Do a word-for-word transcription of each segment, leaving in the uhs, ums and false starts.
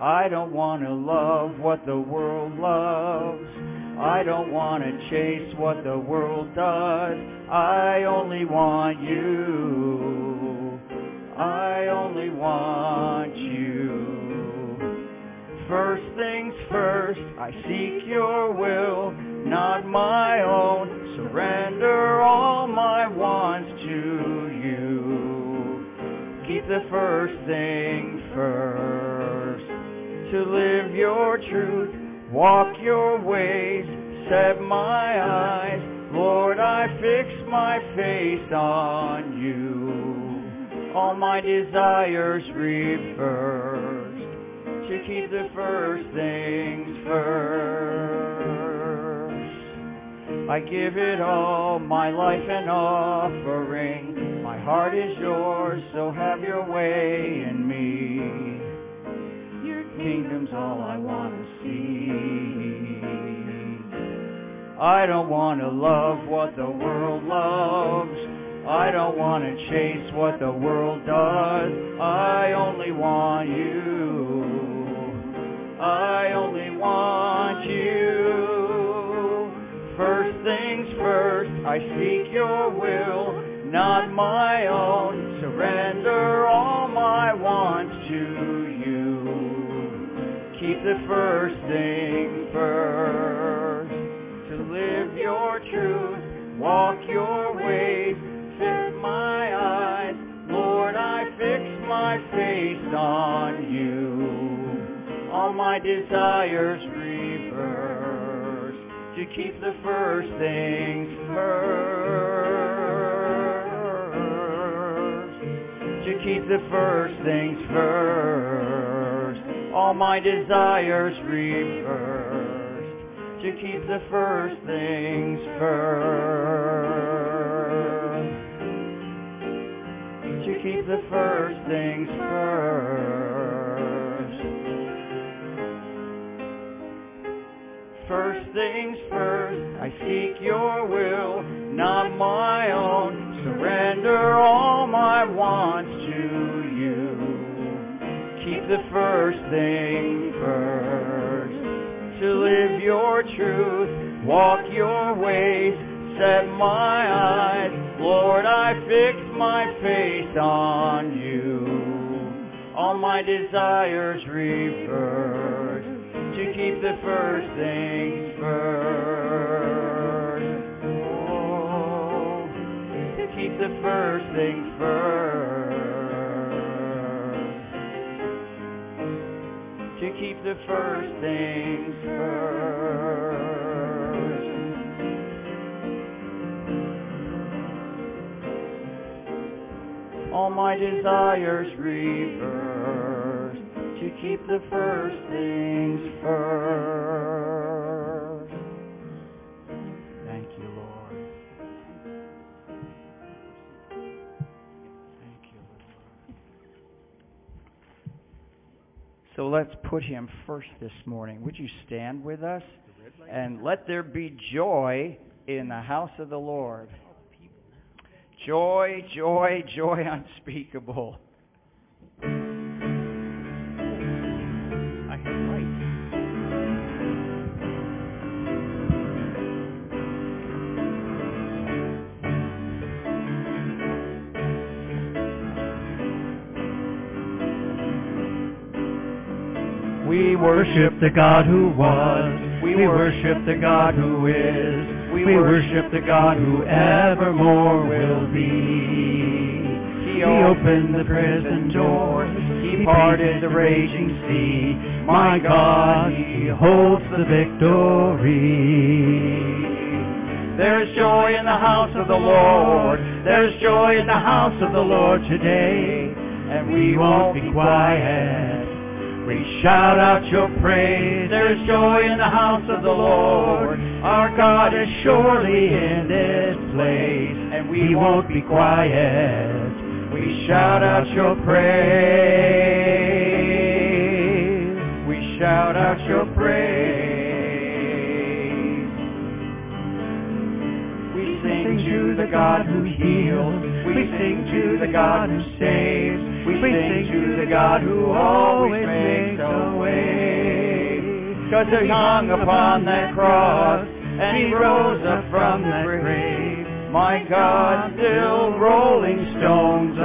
I don't want to love what the world loves. I don't want to chase what the world does. I only want you. I only want you. First things first, I seek your will, not my own. Surrender all my wants to you. Keep the first thing first. To live your truth, walk your ways, set my eyes. Lord, I fix my face on you. All my desires reversed. To keep the first things first. I give it all, my life an offering. My heart is yours, so have your way in me. Your kingdom's all I want to see. I don't want to love what the world loves. I don't want to chase what the world does. I only want you. I only want you. First things first, I seek your will, not my own. Surrender all my wants to you. Keep the first thing first. To live your truth, walk your ways, fix my eyes. Lord, I fix my face on you. All my desires reverse. To keep the first things first. To keep the first things first. All my desires reversed. To keep the first things first. To keep the first things first. First things first, I seek your will, not my own. Surrender all my wants to you. Keep the first thing first. To live your truth, walk your ways, set my eyes. Lord, I fix my face on you. All my desires reverse. To keep the first things first. Oh, to keep the first things first. To keep the first things first. All my desires reverse. To keep the first things first. Thank you, Lord. Thank you, Lord. So let's put him first this morning. Would you stand with us? And let there be joy in the house of the Lord. Joy, joy, joy unspeakable. We worship the God who was. We worship the God who is. We worship the God who evermore will be. He opened the prison doors. He parted the raging sea. My God, He holds the victory. There is joy in the house of the Lord. There is joy in the house of the Lord today. And we won't be quiet. We shout out your praise. There is joy in the house of the Lord. Our God is surely in this place. And we won't be quiet. We shout out your praise. We shout out your praise. We sing to the God who heals. We sing to the God who saves. We sing to the God who always makes a way. Because he hung upon that cross and he rose up from the grave. My God, still rolling stones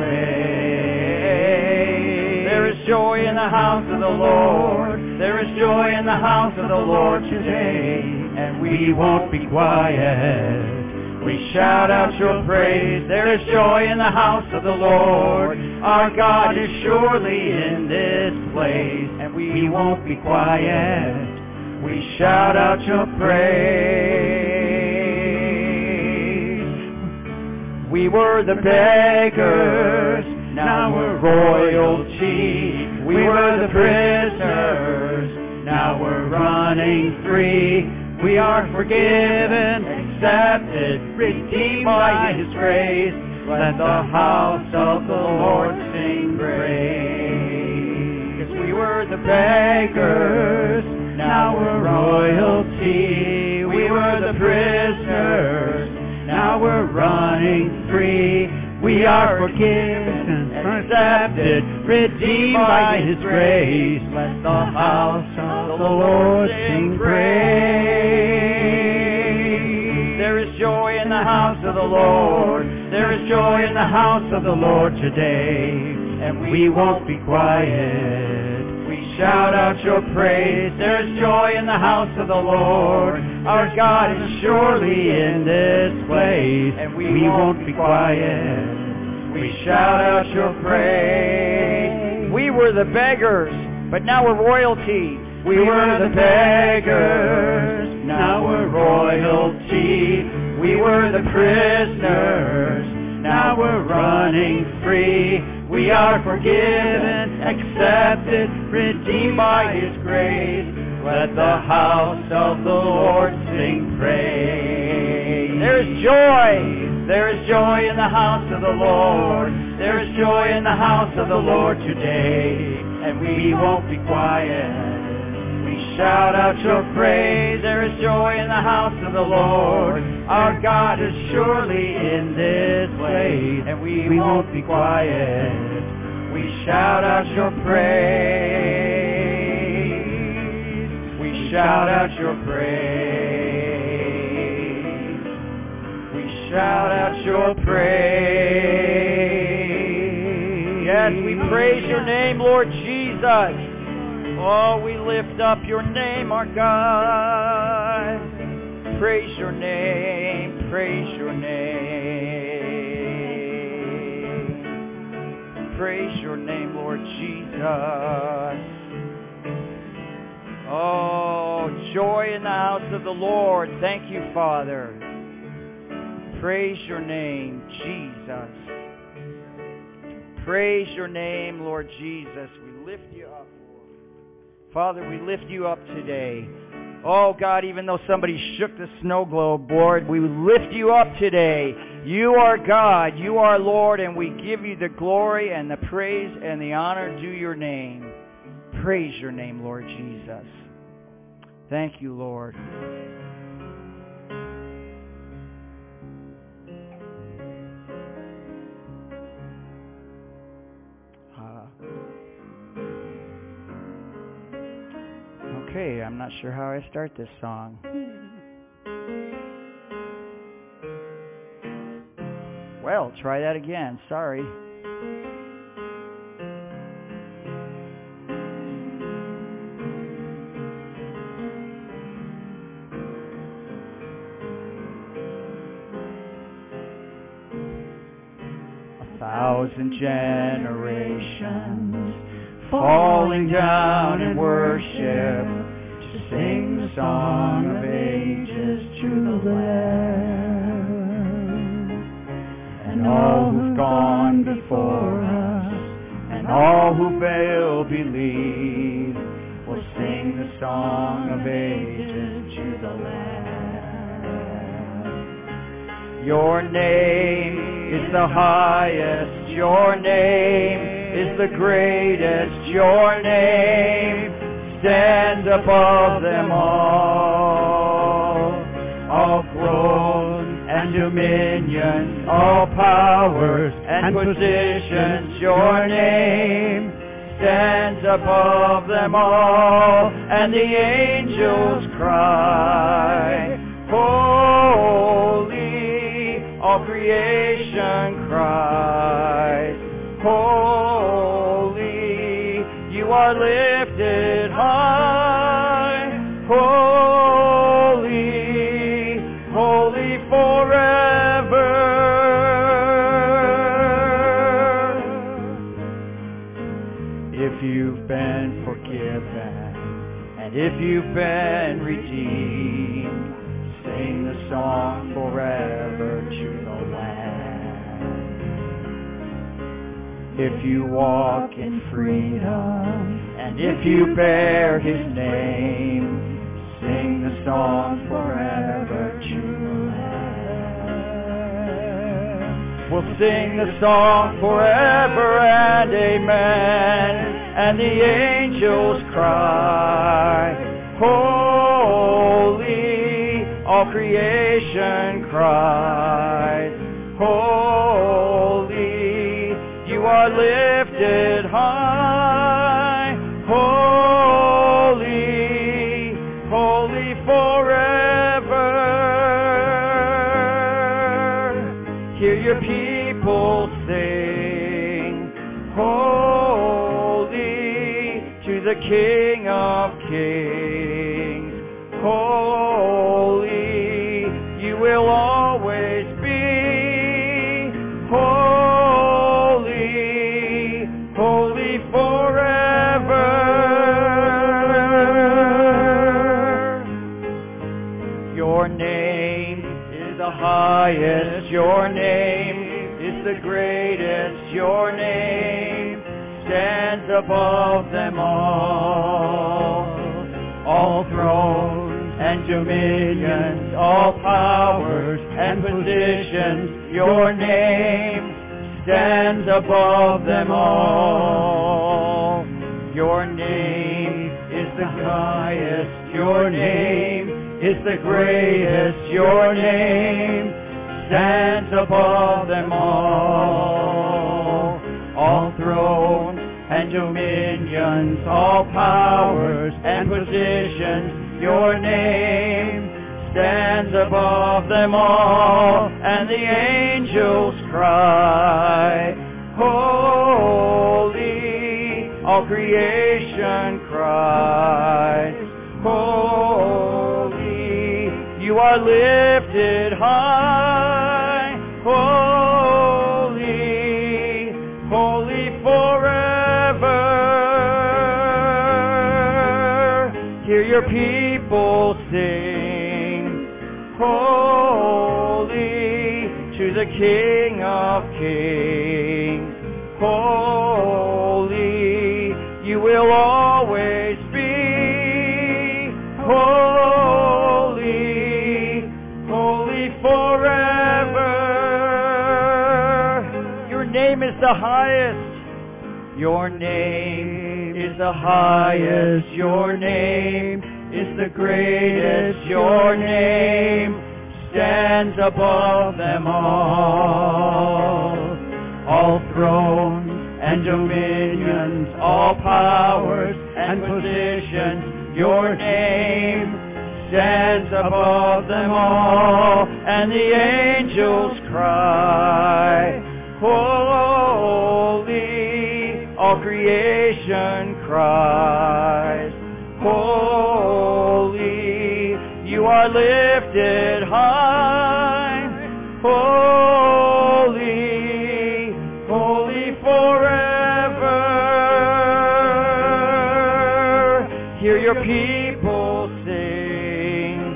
away. There is joy in the house of the Lord. There is joy in the house of the Lord today. And we won't be quiet. We shout out your praise. There is joy in the house of the Lord. Our God is surely in this place. And we won't be quiet. We shout out your praise. We were the beggars, now we're royalty. We were the prisoners, now we're running free. We are forgiven, accepted, redeemed by his grace. Let the house of the Lord sing praise. 'Cause we were the beggars, now we're royalty. We were the prisoners, now we're running free. We are forgiven, accepted, redeemed by his grace. Let the house of the Lord sing praise. There is joy in the house of the Lord. There is joy in the house of the Lord today. And we won't be quiet. We shout out your praise. There is joy in the house of the Lord. Our God is surely in this place. And we won't be quiet. We shout out your praise. We were the beggars, but now we're royalty. We were the beggars, now we're royalty. We were the prisoners, now we're running free. We are forgiven, accepted, redeemed by his grace. Let the house of the Lord sing praise. There is joy. There is joy in the house of the Lord. There is joy in the house of the Lord today. And we won't be quiet. We shout out your praise. There is joy in the house of the Lord. Our God is surely in this place. And we won't be quiet. We shout out your praise. We shout out your praise. Shout out your praise. Yes, we praise your name, Lord Jesus. Oh, we lift up your name, our God. Praise your name, praise your name. Praise your name, Lord Jesus. Oh, joy in the house of the Lord. Thank you, Father. Praise your name, Jesus. Praise your name, Lord Jesus. We lift you up, Lord. Father, we lift you up today. Oh, God, even though somebody shook the snow globe, Lord, we lift you up today. You are God, you are Lord, and we give you the glory and the praise and the honor due your name. Praise your name, Lord Jesus. Thank you, Lord. Okay, I'm not sure how I start this song. Well, try that again. Sorry. A thousand generations falling down in worship to sing the song of ages to the Lamb. And all who've gone before us and all who will believe will sing the song of ages to the Lamb. Your name is the highest, your name is the greatest, your name stands above them all. All thrones and dominions, all powers and positions. Your name stands above them all, and the angels cry, holy, all creation cries, holy, you are lifted high, holy, holy forever. If you've been forgiven, and if you've been redeemed, sing the song forever to the Lamb. If you walk in freedom, and if you bear His name, sing the song forever to the Lamb. We'll sing the song forever and amen. And the angels cry, holy, all creation cries, holy, you are lifted high, holy, holy forever. Hear your people sing, holy, to the King of Kings, holy, you will always be, holy, holy forever. Your name is the highest, your name is the greatest, your name stands above them all. All thrones and dominions, all powers and positions, your name stands above them all. Your name is the highest, your name is the greatest, your name stands above them all. All thrones and dominions, all powers and positions, your name stands above them all. And the angels cry, holy, all creation cries, holy, you are lifted high, holy, holy forever. Hear your people sing, holy, to the King of Kings, holy, you will always be, holy, holy forever. Your name is the highest. Your name is the highest. Your name is the greatest. Your name stands above them all. All thrones and dominions, all powers and positions, your name stands above them all. And the angels cry, holy, all creation cries, holy, you are lifted high, holy, holy forever. Hear your people sing,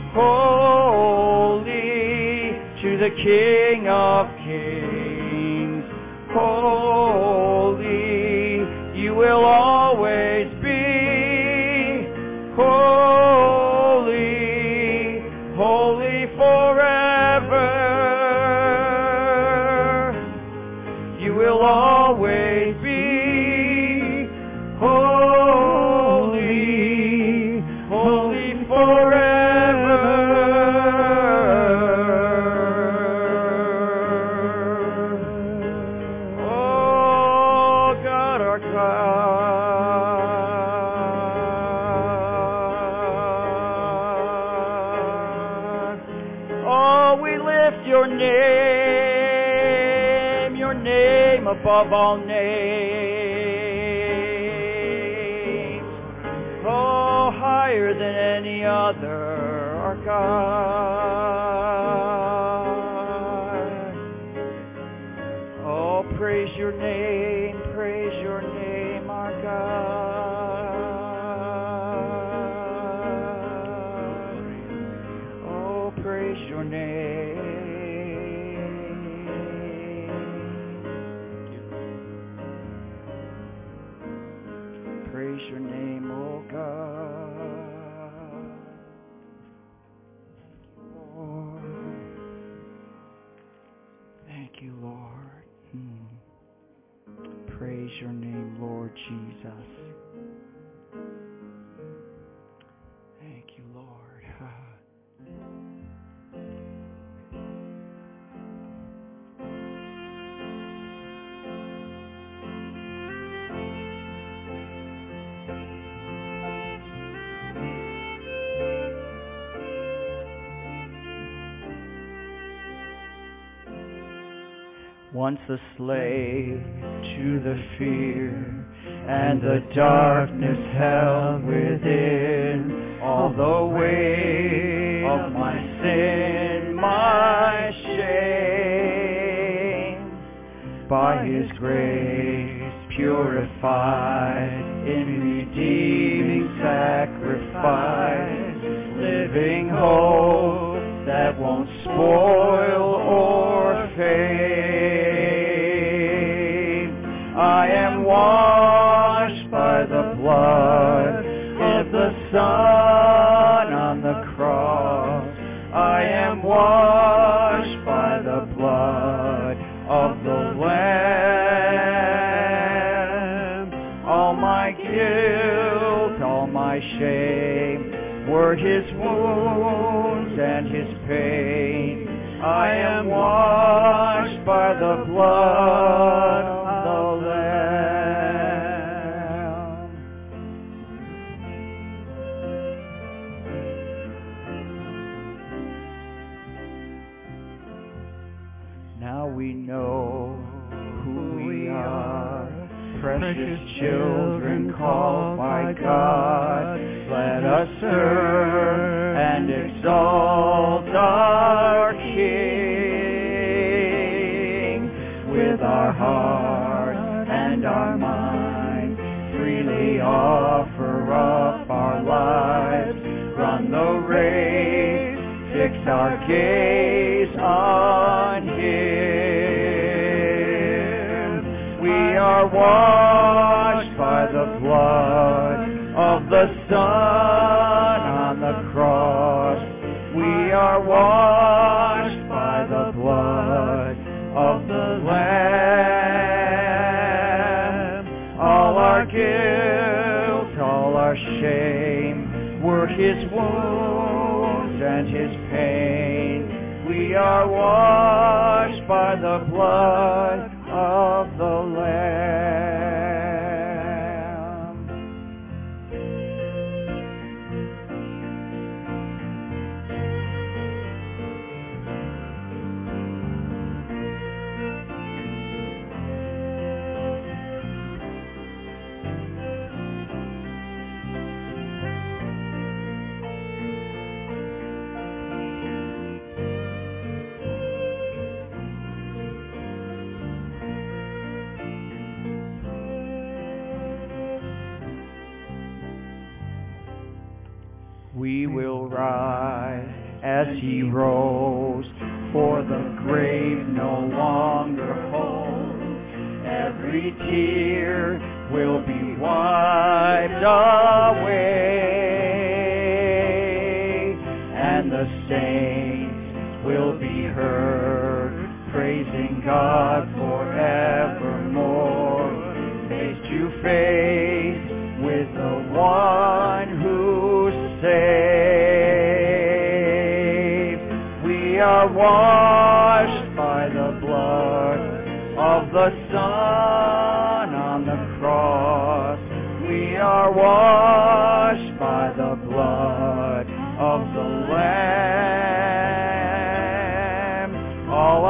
holy, to the King of Kings, holy, you will always be, holy, holy forever. You will always be, holy, holy forever. name, your name above all names. Oh, higher than any other, our God. Oh, praise your name, praise your name, our God. Oh, praise your name. Praise your name, oh God. Lord. Thank you, Lord. Hmm. Praise your name, Lord Jesus. Thank you, Lord. Once a slave to the fear and the darkness held within, all the weight of my sin, my shame, by His grace purified in redeeming sacrifice, living hope that won't spoil or fade. I am washed by the blood of the Son on the cross. I am washed by the blood of the Lamb. All my guilt, all my shame were His wounds and His pain. I am washed by the blood of the Lamb. Now we know who we are, precious children called by God. Let us serve and exalt our King with our heart and our mind. Freely offer up our lives, run the race, fix our gaze on Him. We are washed by the blood of the Son on the cross. We are washed by the blood of the Lamb. All our guilt, all our shame were His wounds and His pain. We are washed by the blood of the Lamb. We will rise as He rose, for the grave no longer holds. Every tear will be wiped away, and the saints will be heard praising God forevermore, face to face with the one who saved. We are washed by the blood of the Son on the cross. We are washed by the blood of the Lamb. All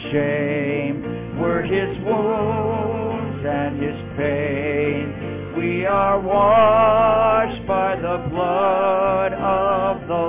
shame were his wounds and his pain. We are washed by the blood of the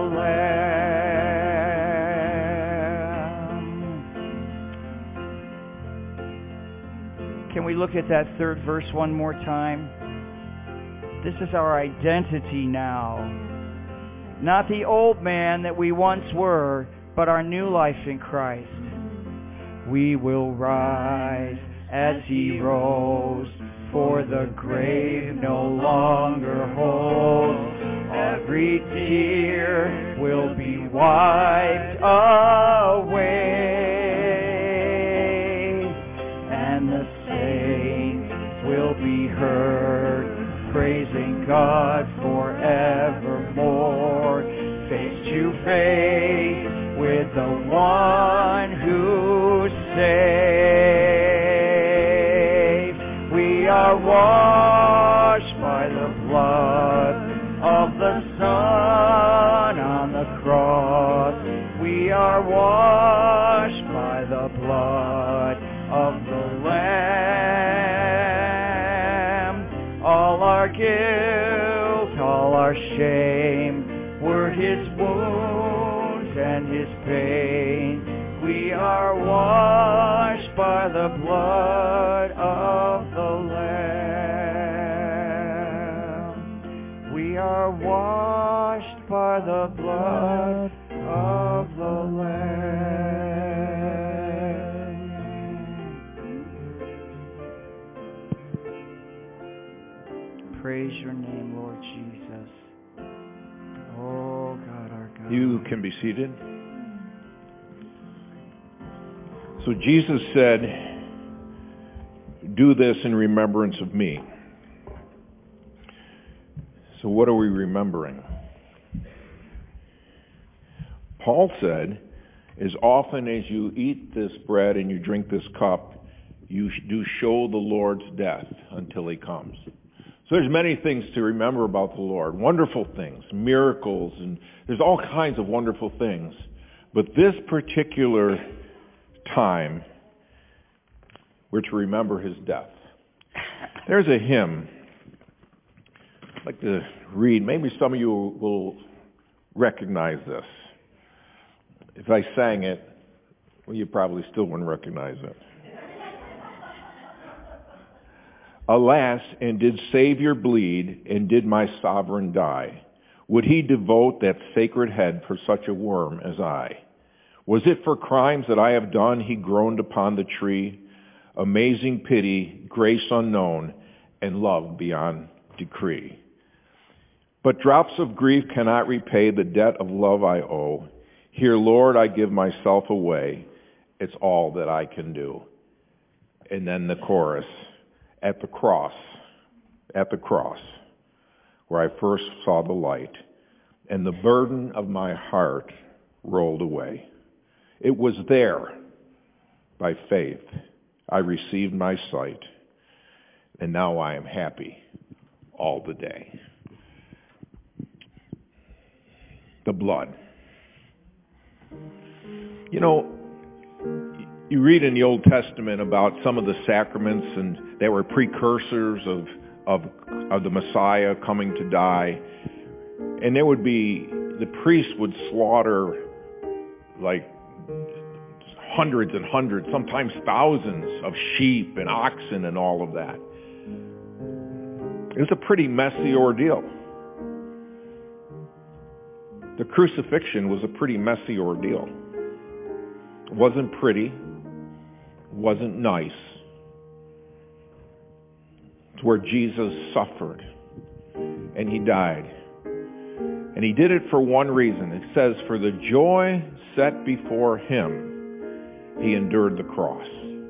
Lamb. Can we look at that third verse one more time? This is our identity now. Not the old man that we once were, but our new life in Christ. We will rise as he rose, for the grave no longer holds. Every tear will be wiped away, and the saints will be heard praising God forevermore, face to face with the one who saves. We are washed by the blood of the Son on the cross. We are washed by the blood of the Lamb. All our guilt, all our shame were his wounds and his pain. We are washed by the blood of the Lamb. We are washed by the blood of the Lamb. Praise your name, Lord Jesus. Oh, God, our God. You can be seated. So Jesus said, do this in remembrance of me. So what are we remembering? Paul said, as often as you eat this bread and you drink this cup, you do show the Lord's death until he comes. So there's many things to remember about the Lord. Wonderful things, miracles, and there's all kinds of wonderful things. But this particular time, we're to remember his death. There's a hymn I'd like to read. Maybe some of you will recognize this. If I sang it, well, you probably still wouldn't recognize it. Alas, and did Savior bleed, and did my sovereign die? Would he devote that sacred head for such a worm as I? Was it for crimes that I have done he groaned upon the tree? Amazing pity, grace unknown, and love beyond decree. But drops of grief cannot repay the debt of love I owe. Here, Lord, I give myself away. It's all that I can do. And then the chorus. At the cross, at the cross, where I first saw the light, and the burden of my heart rolled away. It was there, by faith, I received my sight, and now I am happy all the day. The blood. You know, you read in the Old Testament about some of the sacraments, and they were precursors of, of, of the Messiah coming to die. And there would be, the priest would slaughter like hundreds and hundreds, sometimes thousands of sheep and oxen and all of that. It was a pretty messy ordeal. The crucifixion was a pretty messy ordeal. It wasn't pretty. Wasn't nice. It's where Jesus suffered and he died. And he did it for one reason. It says, for the joy set before him, he endured the cross.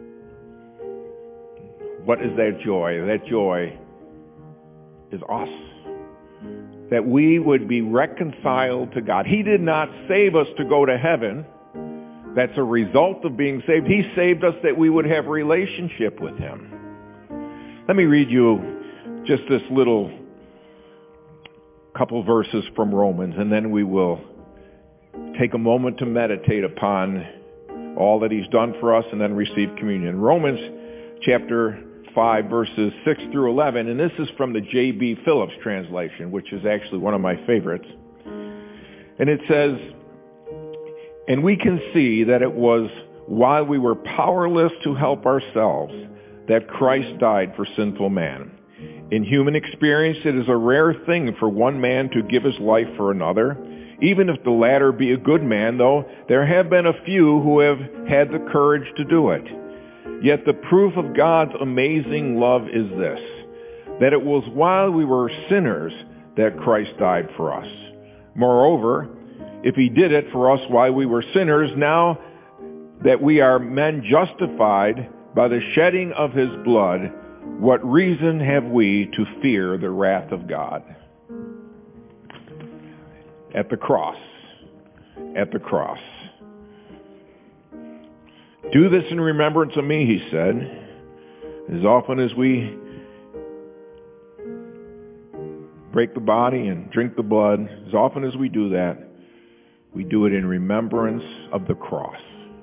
What is that joy? That joy is us. That we would be reconciled to God. He did not save us to go to heaven. That's a result of being saved. He saved us that we would have relationship with him. Let me read you just this little couple verses from Romans, and then we will take a moment to meditate upon all that he's done for us, and then receive communion. Romans chapter five, verses six through eleven, and this is from the J B Phillips translation, which is actually one of my favorites. And it says, "And we can see that it was while we were powerless to help ourselves that Christ died for sinful man. In human experience, it is a rare thing for one man to give his life for another, even if the latter be a good man, though there have been a few who have had the courage to do it. Yet the proof of God's amazing love is this, that it was while we were sinners that Christ died for us. Moreover, if he did it for us while we were sinners, now that we are men justified by the shedding of his blood, what reason have we to fear the wrath of God?" At the cross. At the cross. "Do this in remembrance of me," he said. As often as we break the body and drink the blood, as often as we do that, we do it in remembrance of the cross.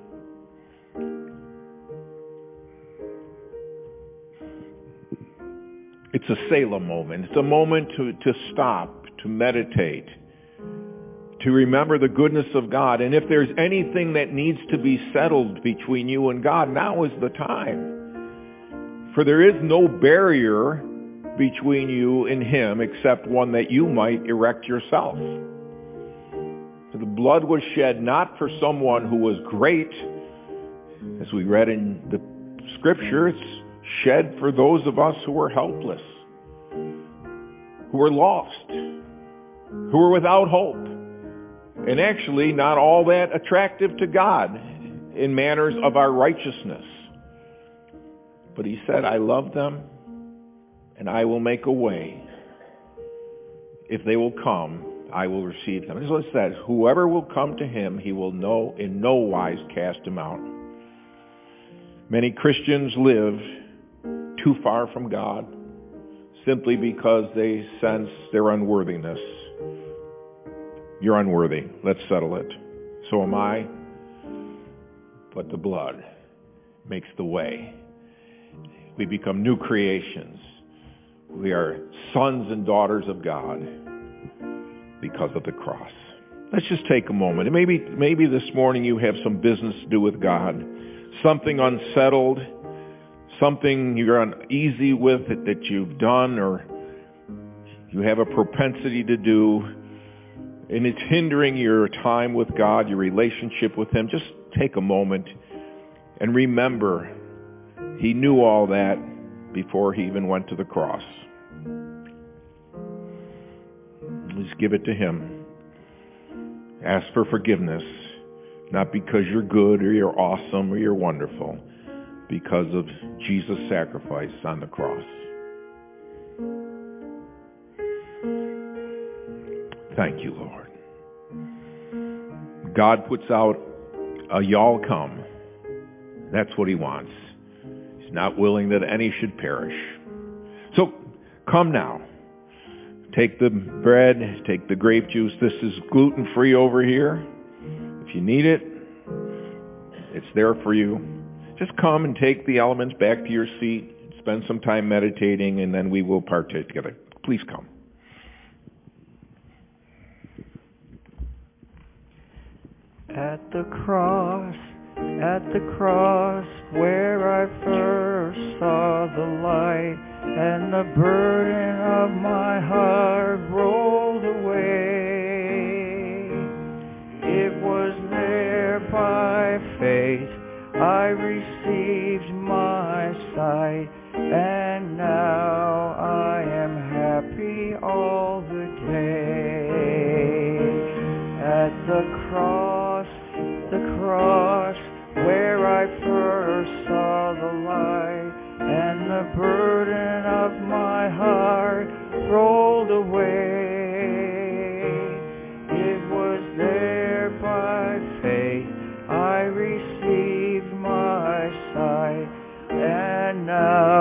It's a Selah moment. It's a moment to, to stop, to meditate, to remember the goodness of God. And if there's anything that needs to be settled between you and God, now is the time. For there is no barrier between you and him except one that you might erect yourself. The blood was shed not for someone who was great, as we read in the scripture. It's shed for those of us who were helpless, who were lost, who were without hope, and actually not all that attractive to God in manners of our righteousness. But he said, "I love them, and I will make a way. If they will come, I will receive them." As it says, whoever will come to him, he will no, in no wise cast him out. Many Christians live too far from God simply because they sense their unworthiness. You're unworthy. Let's settle it. So am I. But the blood makes the way. We become new creations. We are sons and daughters of God because of the cross. Let's just take a moment. And maybe, maybe this morning you have some business to do with God. Something unsettled. Something you're uneasy with that, that you've done or you have a propensity to do, and it's hindering your time with God, your relationship with him. Just take a moment and remember he knew all that before he even went to the cross. Just give it to him. Ask for forgiveness, not because you're good or you're awesome or you're wonderful, because of Jesus' sacrifice on the cross. Thank you, Lord. God puts out a y'all come. That's what he wants. He's not willing that any should perish. So come now. Take the bread, take the grape juice. This is gluten-free over here. If you need it, it's there for you. Just come and take the elements back to your seat, spend some time meditating, and then we will partake together. Please come. At the cross, at the cross, where I first saw the light, and the burden of my heart rolled away. It was there by faith I received my sight, and now I am happy all the day. At the cross, the cross, where I first saw the light, and the burden of my heart rolled away. It was there by faith I received my sight, and now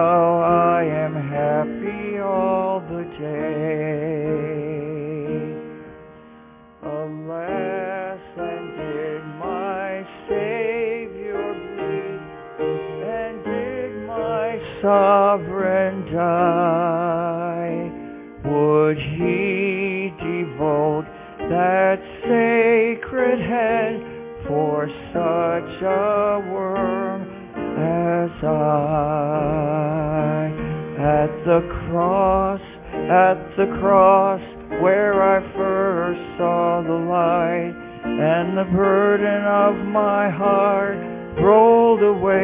and die? Would he devote that sacred head for such a worm as I? At the cross, at the cross, where I first saw the light, and the burden of my heart rolled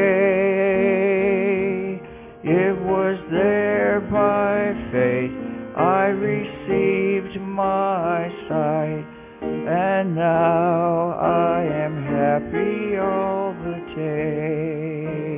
away. It was there by faith I received my sight, and now I am happy all the day.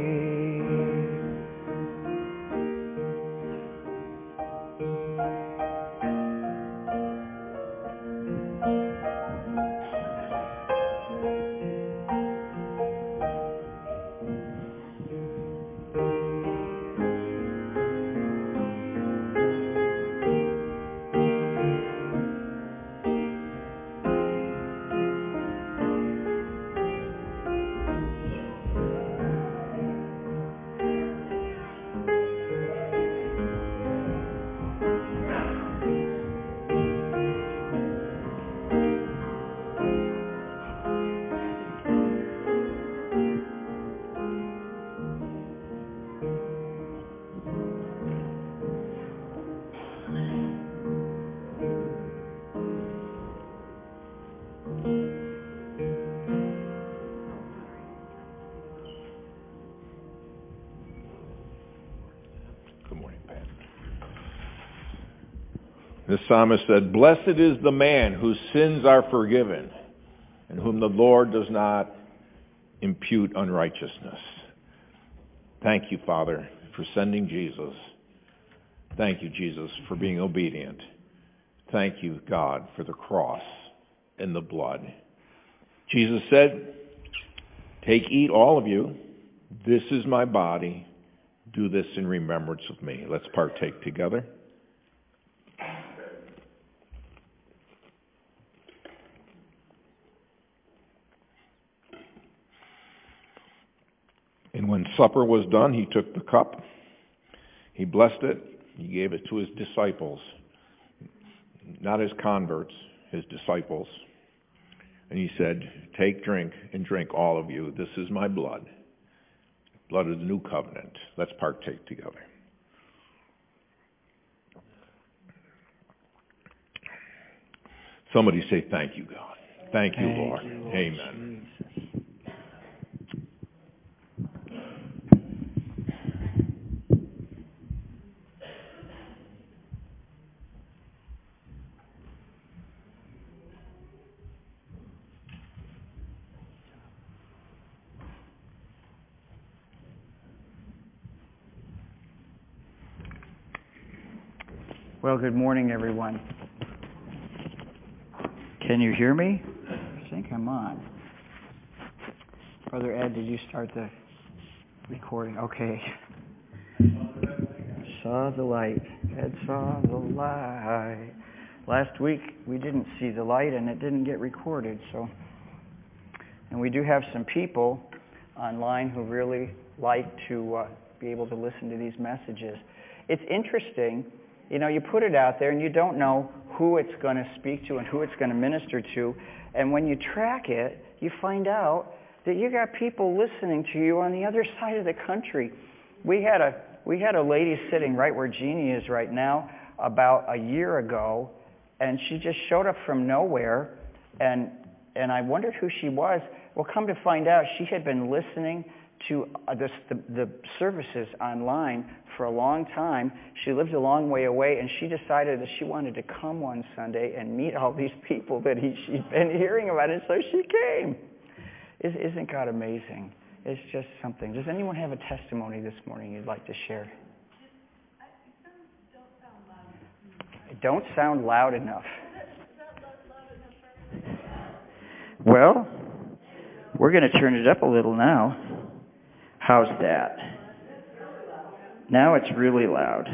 The psalmist said, "Blessed is the man whose sins are forgiven, and whom the Lord does not impute unrighteousness." Thank you, Father, for sending Jesus. Thank you, Jesus, for being obedient. Thank you, God, for the cross and the blood. Jesus said, "Take, eat, all of you. This is my body. Do this in remembrance of me." Let's partake together. And when supper was done, he took the cup. He blessed it. He gave it to his disciples. Not his converts, his disciples. And he said, "Take, drink, and drink all of you. This is my blood. Blood of the new covenant." Let's partake together. Somebody say, "Thank you, God." Thank you, Thank Lord. you, Lord. Amen. Jesus. Well, good morning, everyone. Can you hear me? I think I'm on. Brother Ed, did you start the recording? Okay. Saw the light. Ed saw the light. Last week we didn't see the light and it didn't get recorded. So, and we do have some people online who really like to uh, be able to listen to these messages. It's interesting. You know, you put it out there and you don't know who it's going to speak to and who it's going to minister to. And when you track it, you find out that you got people listening to you on the other side of the country. We had a we had a lady sitting right where Jeannie is right now about a year ago, and she just showed up from nowhere, and and I wondered who she was. Well, come to find out, she had been listening to uh, this, the, the services online for a long time. She lived a long way away, and she decided that she wanted to come one Sunday and meet all these people that he, she'd been hearing about, and so she came. Isn't God amazing? It's just something. Does anyone have a testimony this morning you'd like to share? It don't sound loud enough. Well, we're going to turn it up a little now. How's that? Now it's really loud.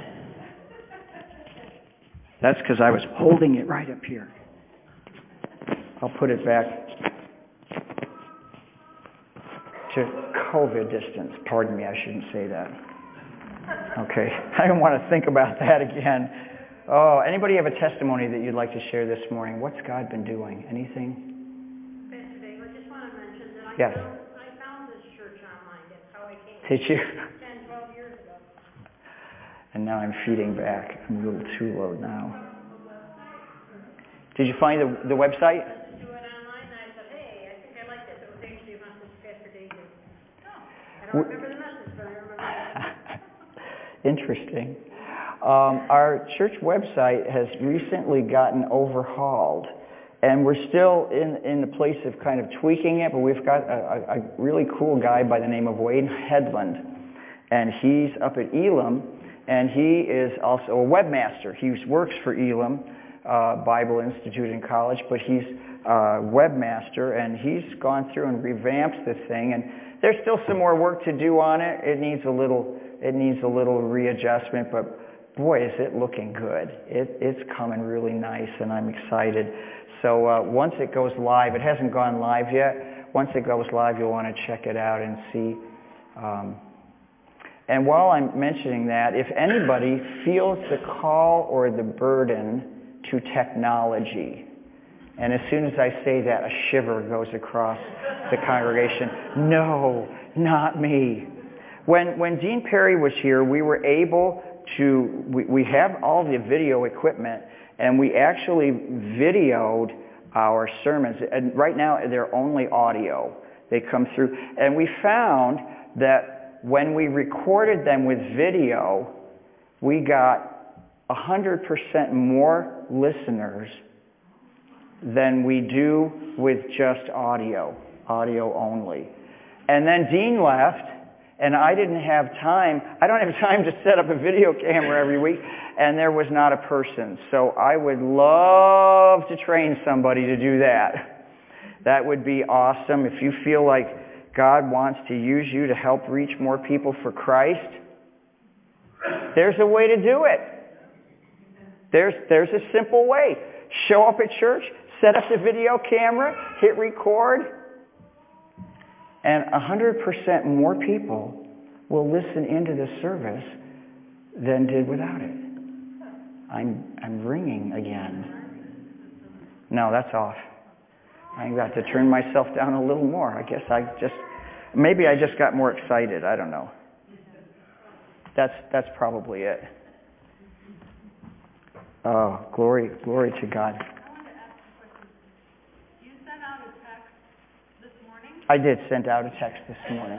That's because I was holding it right up here. I'll put it back to COVID distance. Pardon me, I shouldn't say that. Okay, I don't want to think about that again. Oh, anybody have a testimony that you'd like to share this morning? What's God been doing? Anything? Pastor Dave, I just want to mention that I, yes. found, I found this church online. That's how I came. Did you? ten, twelve years ago. And now I'm feeding back. I'm a little too low now. Did you find the, the website? I listened to it online and I said, hey, I think I like this. It was actually a message Pastor Dave did. I don't remember the message, but I remember the Interesting. Um, our church website has recently gotten overhauled, and we're still in, in the place of kind of tweaking it, but we've got a, a, a really cool guy by the name of Wade Headland, and he's up at Elam, and he is also a webmaster. He works for Elam uh, Bible Institute in college, but he's a webmaster, and he's gone through and revamped the thing, and there's still some more work to do on it. It needs a little, it needs a little readjustment, but boy, is it looking good. It, it's coming really nice, and I'm excited. So uh, once it goes live, it hasn't gone live yet. Once it goes live, you'll want to check it out and see. Um, and while I'm mentioning that, if anybody feels the call or the burden to technology, and as soon as I say that, a shiver goes across the congregation. No, not me. When, when Dean Perry was here, we were able to, we, we have all the video equipment, and we actually videoed our sermons. And right now, they're only audio. They come through. And we found that when we recorded them with video, we got one hundred percent more listeners than we do with just audio, audio only. And then Dean left, and I didn't have time. I don't have time to set up a video camera every week, and there was not a person. So I would love to train somebody to do that. That would be awesome. If you feel like God wants to use you to help reach more people for Christ, there's a way to do it. There's, there's a simple way. Show up at church, set up the video camera, hit record, and one hundred percent more people will listen into the service than did without it. I'm I'm ringing again. No, that's off. I got to turn myself down a little more. I guess I just, maybe I just got more excited. I don't know. That's that's probably it. Oh, glory, glory to God. I did send out a text this morning.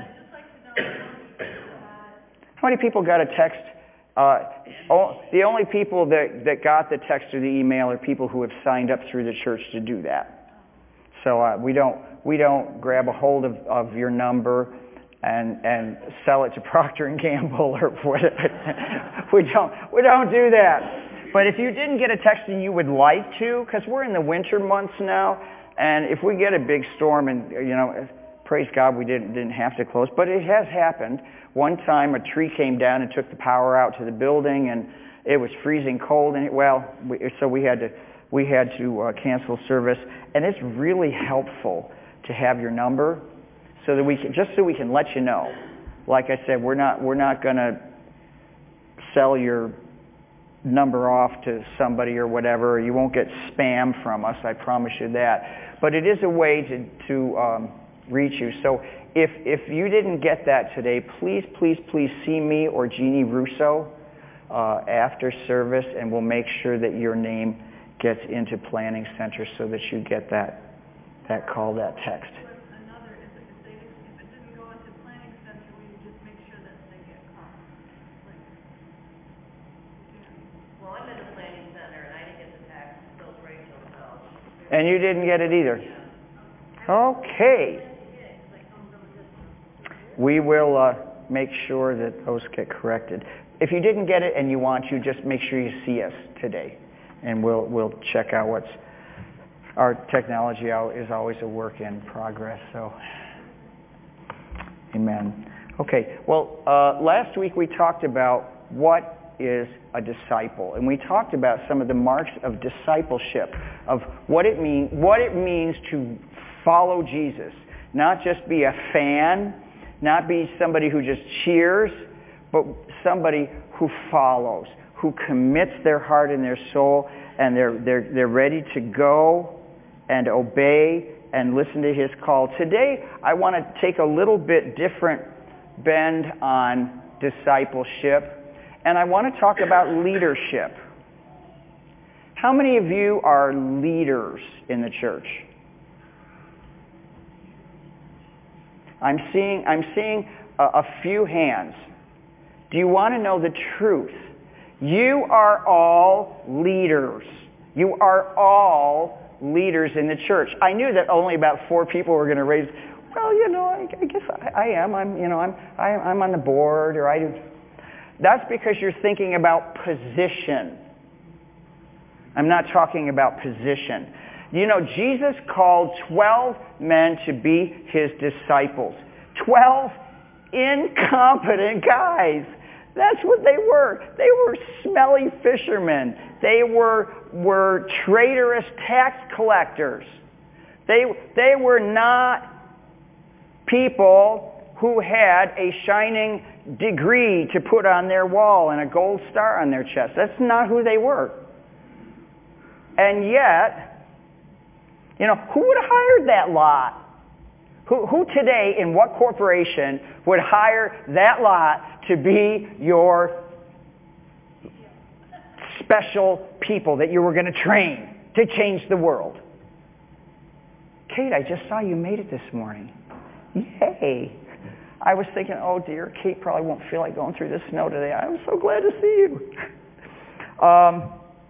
How many people got a text? Uh, oh, the only people that, that got the text or the email are people who have signed up through the church to do that. So uh, we don't we don't grab a hold of, of your number and and sell it to Procter and Gamble or whatever. we don't we don't do that. But if you didn't get a text and you would like to, because we're in the winter months now, and if we get a big storm and, you know, praise God we didn't didn't have to close, but it has happened. One time a tree came down and took the power out to the building, and it was freezing cold, and it, well, we, so we had to we had to uh, cancel service. And it's really helpful to have your number, so that we can just so we can let you know. Like I said, we're not we're not going to sell your number off to somebody or whatever. You won't get spam from us, I promise you that. But it is a way to to um, reach you. So if if you didn't get that today, please, please, please see me or Jeannie Russo uh, after service, and we'll make sure that your name gets into Planning Center so that you get that that call, that text. Another, if it, if, they, if it didn't go into Planning Center, we would just make sure that they get called. Like, well, I'm in the Planning Center, and I didn't get the text. So it's Rachel, so. And you didn't get it either? Okay. We will uh, make sure that those get corrected. If you didn't get it and you want to, just make sure you see us today, and we'll we'll check out what's. Our technology is always a work in progress. So, amen. Okay. Well, uh, last week we talked about what is a disciple, and we talked about some of the marks of discipleship, of what it mean what it means to follow Jesus, not just be a fan. Not be somebody who just cheers, but somebody who follows, who commits their heart and their soul, and they're, they're, they're ready to go and obey and listen to his call. Today, I want to take a little bit different bend on discipleship, and I want to talk about leadership. How many of you are leaders in the church? I'm seeing, I'm seeing a, a few hands. Do you want to know the truth? You are all leaders. You are all leaders in the church. I knew that only about four people were going to raise, well, you know, I, I guess I, I am. I'm, you know, I'm, I, I'm on the board, or I do. That's because you're thinking about position. I'm not talking about position. You know, Jesus called twelve men to be his disciples. Twelve incompetent guys. That's what they were. They were smelly fishermen. They were, were traitorous tax collectors. They, they were not people who had a shining degree to put on their wall and a gold star on their chest. That's not who they were. And yet, you know, who would have hired that lot? Who, who today, in what corporation, would hire that lot to be your special people that you were going to train to change the world? Kate, I just saw you made it this morning. Yay. I was thinking, oh dear, Kate probably won't feel like going through the snow today. I'm so glad to see you. Um,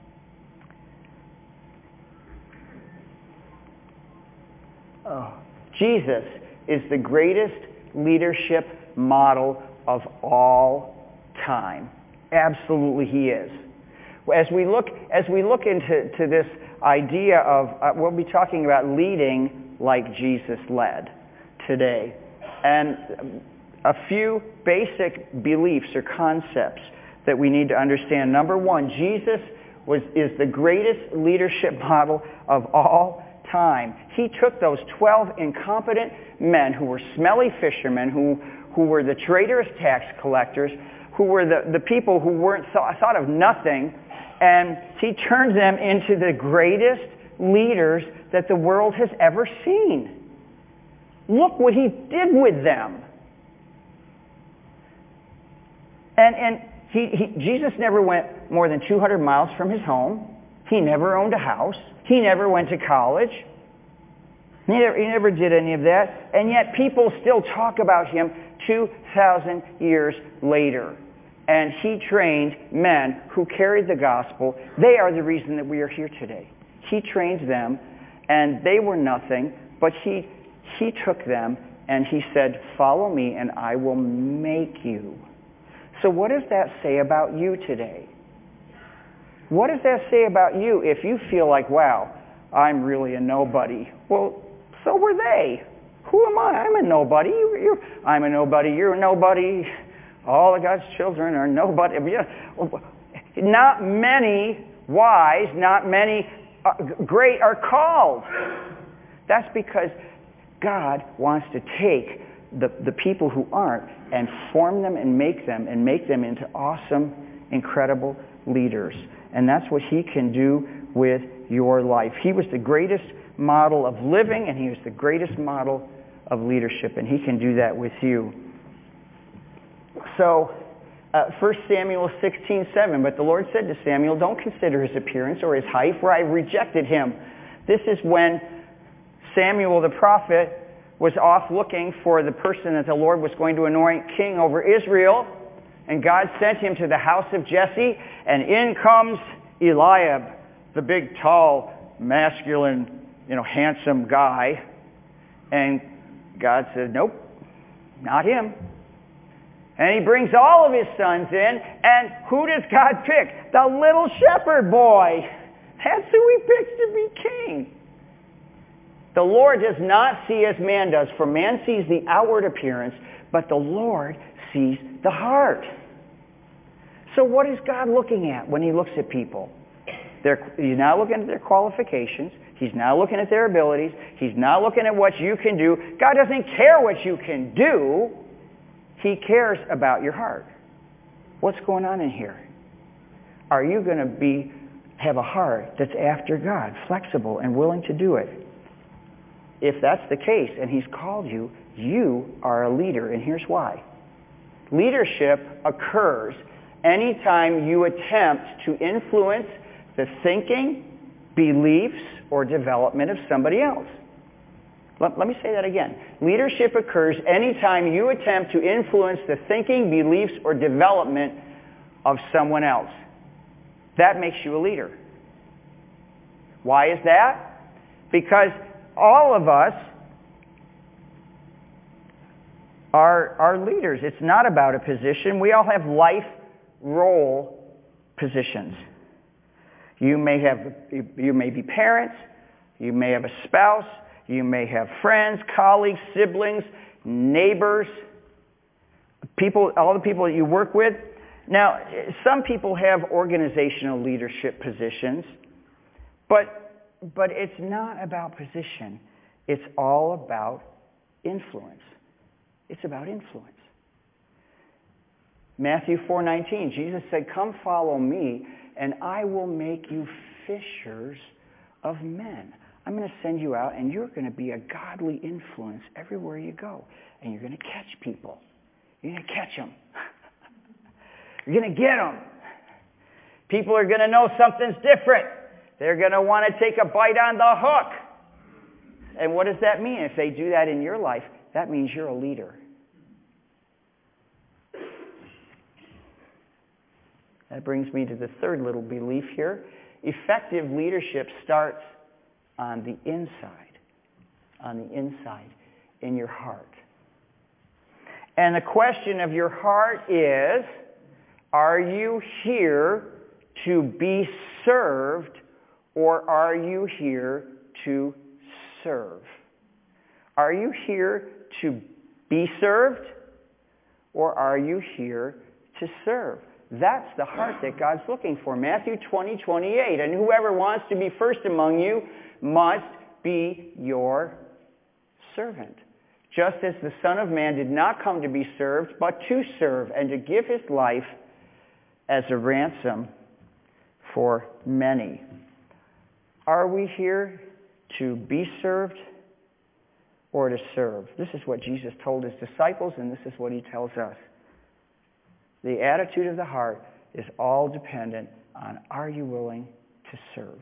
oh. Jesus is the greatest leadership model of all time. Absolutely he is. As we look, as we look into to this idea of, uh, we'll be talking about leading like Jesus led today. And a few basic beliefs or concepts that we need to understand. Number one, Jesus was, is the greatest leadership model of all time. He took those twelve incompetent men who were smelly fishermen, who, who were the traitorous tax collectors, who were the, the people who weren't thought, thought of nothing, and he turned them into the greatest leaders that the world has ever seen. Look what he did with them. And, and he, he, Jesus never went more than two hundred miles from his home. He never owned a house. He never went to college. He never, he never did any of that. And yet people still talk about him two thousand years later. And he trained men who carried the gospel. They are the reason that we are here today. He trained them, and they were nothing, but he, he took them and he said, follow me and I will make you. So what does that say about you today? What does that say about you if you feel like, wow, I'm really a nobody? Well, so were they. Who am I? I'm a nobody. You, you, I'm a nobody. You're a nobody. All of God's children are nobody. Not many wise, not many great are called. That's because God wants to take the, the people who aren't and form them and make them and make them into awesome, incredible leaders. And that's what he can do with your life. He was the greatest model of living, and he was the greatest model of leadership, and he can do that with you. So, uh, First Samuel sixteen seven, but the Lord said to Samuel, don't consider his appearance or his height, for I rejected him. This is when Samuel the prophet was off looking for the person that the Lord was going to anoint king over Israel. And God sent him to the house of Jesse, and in comes Eliab, the big, tall, masculine, you know, handsome guy. And God said, nope, not him. And he brings all of his sons in, and who does God pick? The little shepherd boy. That's who he picks to be king. The Lord does not see as man does, for man sees the outward appearance, but the Lord sees the heart. So what is God looking at when he looks at people? They're, he's not looking at their qualifications. He's not looking at their abilities. He's not looking at what you can do. God doesn't care what you can do. He cares about your heart. What's going on in here? Are you going to be have a heart that's after God, flexible and willing to do it? If that's the case and He's called you, you are a leader, and here's why. Leadership occurs anytime you attempt to influence the thinking, beliefs, or development of somebody else. Let, let me say that again. Leadership occurs anytime you attempt to influence the thinking, beliefs, or development of someone else. That makes you a leader. Why is that? Because all of us are, are leaders. It's not about a position. We all have life role positions. You may have, you may be parents, you may have a spouse, you may have friends, colleagues, siblings, neighbors, people, all the people that you work with. Now, some people have organizational leadership positions, but, but it's not about position. It's all about influence. It's about influence. Matthew four nineteen, Jesus said, "Come follow me, and I will make you fishers of men." I'm going to send you out, and you're going to be a godly influence everywhere you go. And you're going to catch people. You're going to catch them. You're going to get them. People are going to know something's different. They're going to want to take a bite on the hook. And what does that mean? If they do that in your life, that means you're a leader. That brings me to the third little belief here. Effective leadership starts on the inside. On the inside, in your heart. And the question of your heart is, are you here to be served, or are you here to serve? Are you here to be served, or are you here to serve? That's the heart that God's looking for. Matthew twenty, twenty-eight. And whoever wants to be first among you must be your servant. Just as the Son of Man did not come to be served, but to serve and to give his life as a ransom for many. Are we here to be served or to serve? This is what Jesus told his disciples, and this is what he tells us. The attitude of the heart is all dependent on, are you willing to serve?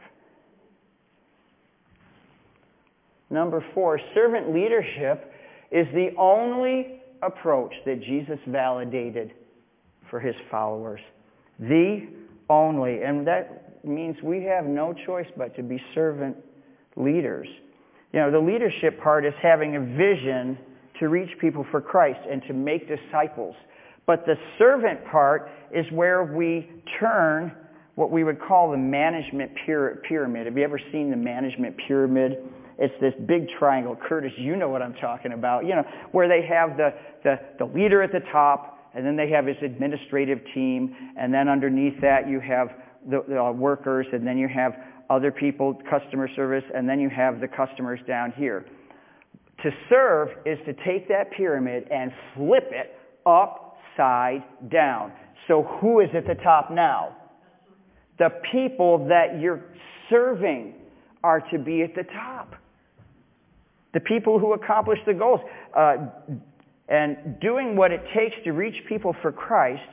Number four, servant leadership is the only approach that Jesus validated for his followers. The only. And that means we have no choice but to be servant leaders. You know, the leadership part is having a vision to reach people for Christ and to make disciples. But the servant part is where we turn what we would call the management pyramid. Have you ever seen the management pyramid? It's this big triangle. Curtis, you know what I'm talking about. You know, where they have the, the, the leader at the top, and then they have his administrative team, and then underneath that you have the, the uh, workers, and then you have other people, customer service, and then you have the customers down here. To serve is to take that pyramid and flip it upside down. So who is at the top now? The people that you're serving are to be at the top. The people who accomplish the goals. Uh, and doing what it takes to reach people for Christ,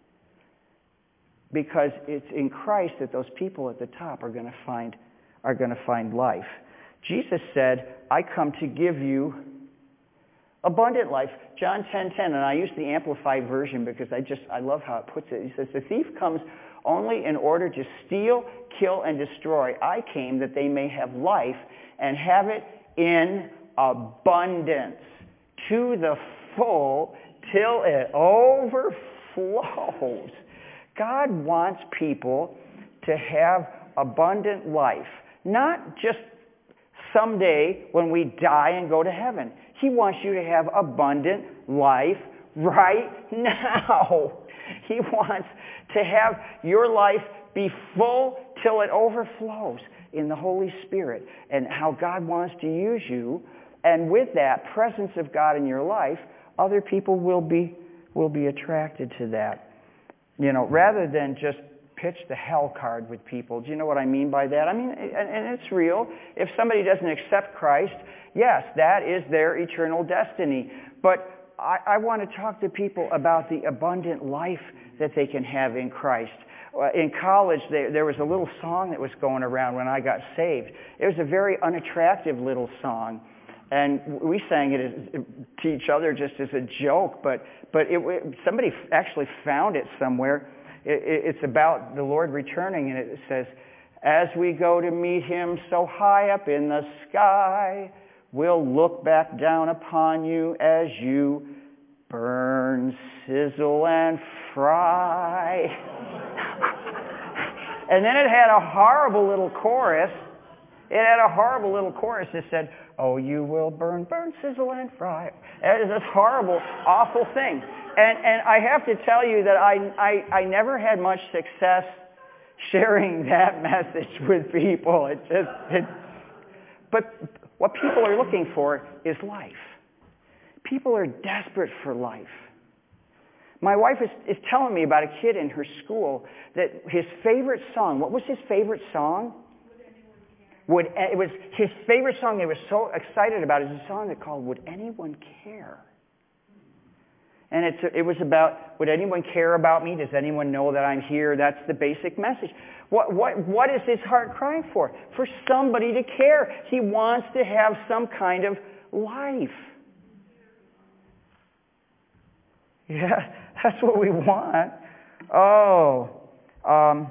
because it's in Christ that those people at the top are going to find are going to find life. Jesus said, "I come to give you abundant life." John ten ten, and I use the Amplified version because I just I love how it puts it. He says, "The thief comes only in order to steal, kill, and destroy. I came that they may have life and have it in abundance, to the full, till it overflows." God wants people to have abundant life, not just someday when we die and go to heaven. He wants you to have abundant life right now. He wants to have your life be full till it overflows in the Holy Spirit, and how God wants to use you. And with that presence of God in your life, other people will be will be attracted to that. You know, rather than just pitch the hell card with people. Do you know what I mean by that? I mean, and, and it's real. If somebody doesn't accept Christ, yes, that is their eternal destiny. But I, I want to talk to people about the abundant life that they can have in Christ. In college, there, there was a little song that was going around when I got saved. It was a very unattractive little song. And we sang it as, to each other just as a joke, but but it, somebody actually found it somewhere. It, it, it's about the Lord returning, and it says, "As we go to meet Him so high up in the sky, we'll look back down upon you as you burn, sizzle, and fry." And then it had a horrible little chorus. It had a horrible little chorus that said, "Oh, you will burn, burn, sizzle, and fry." It was this horrible, awful thing. And and I have to tell you that I, I, I never had much success sharing that message with people. It just, it, but what people are looking for is life. People are desperate for life. My wife is, is telling me about a kid in her school that his favorite song, what was his favorite song? Would, it was his favorite song he was so excited about is a song that called "Would Anyone Care?" And it's, it was about, would anyone care about me? Does anyone know that I'm here? That's the basic message. What, what, what is his heart crying for? For somebody to care. He wants to have some kind of life. Yeah, that's what we want. Oh, um...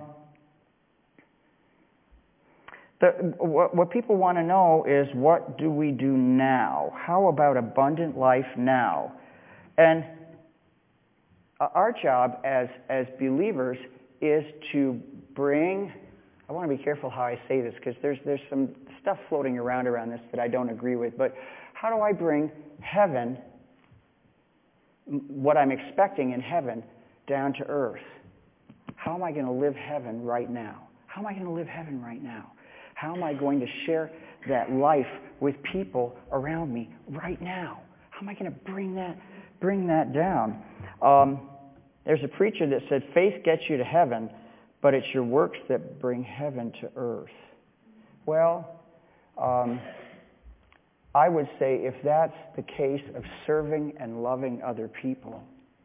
The, what, what people want to know is, what do we do now? How about abundant life now? And our job as, as believers is to bring, I want to be careful how I say this because there's, there's some stuff floating around around this that I don't agree with, but how do I bring heaven, what I'm expecting in heaven, down to earth? How am I going to live heaven right now? How am I going to live heaven right now? How am I going to share that life with people around me right now? How am I going to bring that bring that down? Um, there's a preacher that said, "Faith gets you to heaven, but it's your works that bring heaven to earth." Well, um, I would say if that's the case of serving and loving other people,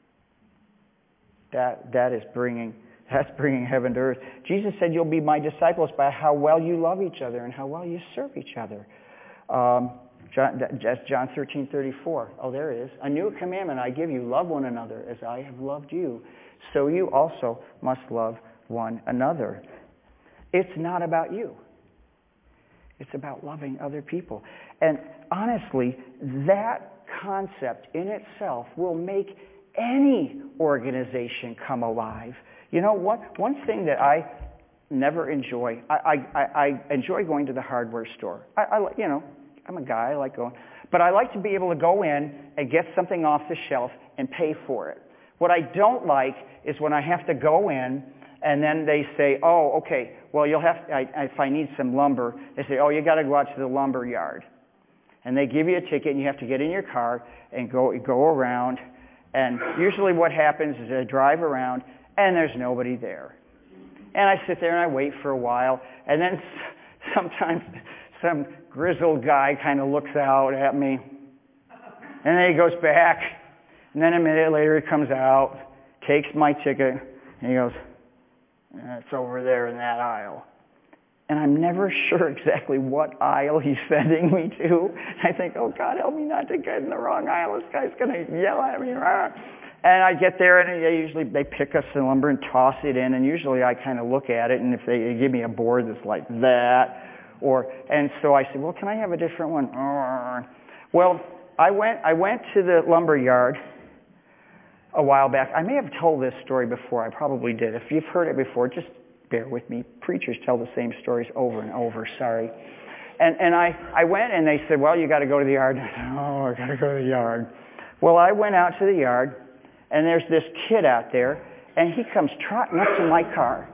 that that is bringing That's bringing heaven to earth. Jesus said, "You'll be my disciples by how well you love each other and how well you serve each other." Um, John, that's John thirteen thirty-four. Oh, there it is. "A new commandment I give you, love one another as I have loved you. So you also must love one another." It's not about you. It's about loving other people. And honestly, that concept in itself will make any organization come alive. You know, one, one thing that I never enjoy, I, I, I enjoy going to the hardware store. I, I, you know, I'm a guy, I like going. But I like to be able to go in and get something off the shelf and pay for it. What I don't like is when I have to go in and then they say, "Oh, okay, well, you'll have to, I, if I need some lumber," they say, "Oh, you got to go out to the lumber yard." And they give you a ticket and you have to get in your car and go, go around. And usually what happens is I drive around and there's nobody there. And I sit there and I wait for a while, and then sometimes some grizzled guy kind of looks out at me, and then he goes back, and then a minute later he comes out, takes my ticket, and he goes, "It's over there in that aisle." And I'm never sure exactly what aisle he's sending me to. I think, "Oh, God, help me not to get in the wrong aisle. This guy's going to yell at me." And I get there, and they usually they pick up some lumber and toss it in, and usually I kind of look at it, and if they, they give me a board that's like that, or and so I said, "Well, can I have a different one?" Well, I went I went to the lumber yard a while back. I may have told this story before. I probably did. If you've heard it before, just bear with me. Preachers tell the same stories over and over. Sorry. And and I I went, and they said, "Well, you got to go to the yard." I said, "Oh, I got to go to the yard." Well, I went out to the yard. And there's this kid out there, and he comes trotting up to my car.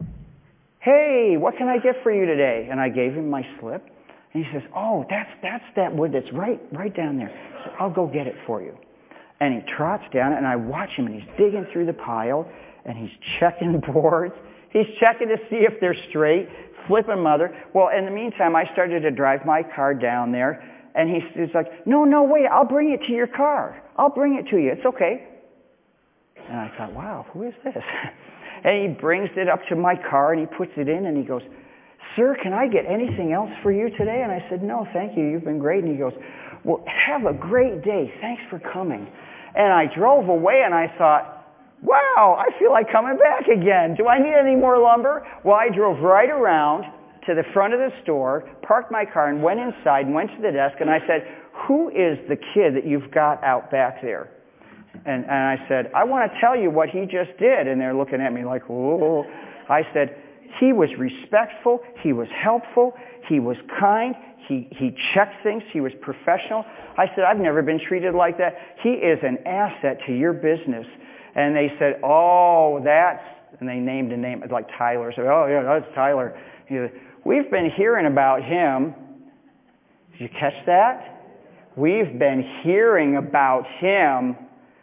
"Hey, what can I get for you today?" And I gave him my slip. And he says, "Oh, that's that's that wood that's right right down there. So I'll go get it for you." And he trots down, and I watch him, and he's digging through the pile. and he's checking boards. He's checking to see if they're straight, flipping mother. Well, in the meantime, I started to drive my car down there, and he's, he's like, no, no, wait, I'll bring it to your car. I'll bring it to you. It's okay. And I thought, wow, who is this? And he brings it up to my car, and he puts it in, and he goes, sir, can I get anything else for you today? And I said, no, thank you. You've been great. And he goes, well, have a great day. Thanks for coming. And I drove away, and I thought, wow, I feel like coming back again. Do I need any more lumber? Well, I drove right around to the front of the store, parked my car, and went inside and went to the desk, and I said, who is the kid that you've got out back there? And, and I said, I want to tell you what he just did. And they're looking at me like, whoa. I said, he was respectful. He was helpful. He was kind. He, he checked things. He was professional. I said, I've never been treated like that. He is an asset to your business. And they said, oh, that's, and they named a name, like Tyler. I said, oh, yeah, that's Tyler. He said, we've been hearing about him. Did you catch that? We've been hearing about him.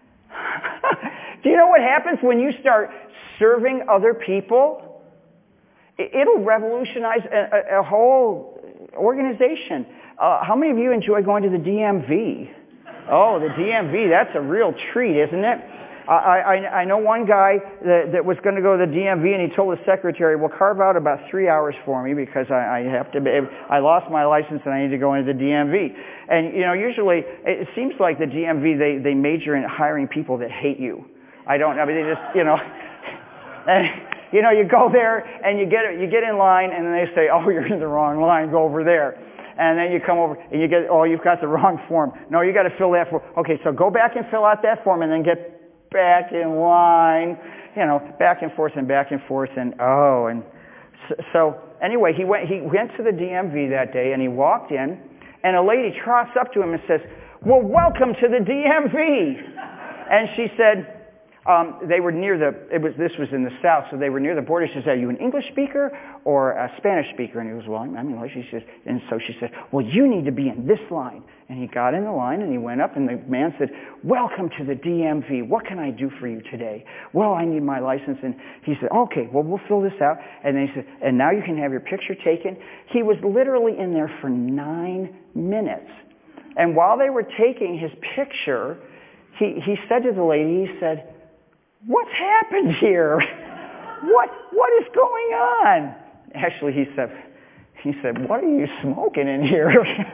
Do you know what happens when you start serving other people? It'll revolutionize a, a, a whole organization. Uh, how many of you enjoy going to the D M V? Oh, the D M V, that's a real treat, isn't it? I, I, I know one guy that, that was going to go to the D M V, and he told his secretary, well, carve out about three hours for me because I, I have to be, I lost my license and I need to go into the D M V. And, you know, usually it seems like the D M V, they, they major in hiring people that hate you. I don't know, I mean, they just, you know, and, you know, you go there and you get you get in line, and then they say, oh, you're in the wrong line, go over there. And then you come over and you get, oh, you've got the wrong form. No, you got to fill that form. Okay, so go back and fill out that form and then get back in line, you know, back and forth and back and forth, and oh, and so, so anyway, he went he went to the D M V that day, and he walked in, and a lady trots up to him and says, well, welcome to the D M V. And she said, um, they were near the, it was this was in the South, so they were near the border. She said, are you an English speaker or a Spanish speaker? And he goes, well, I'm English. She says, and so she said, well, you need to be in this line. And he got in the line, and he went up, and the man said, welcome to the D M V. What can I do for you today? Well, I need my license. And he said, okay, well, we'll fill this out. And then he said, and now you can have your picture taken. He was literally in there for nine minutes. And while they were taking his picture, he, he said to the lady, he said, what's happened here? What what is going on? Actually, he said, he said, what are you smoking in here?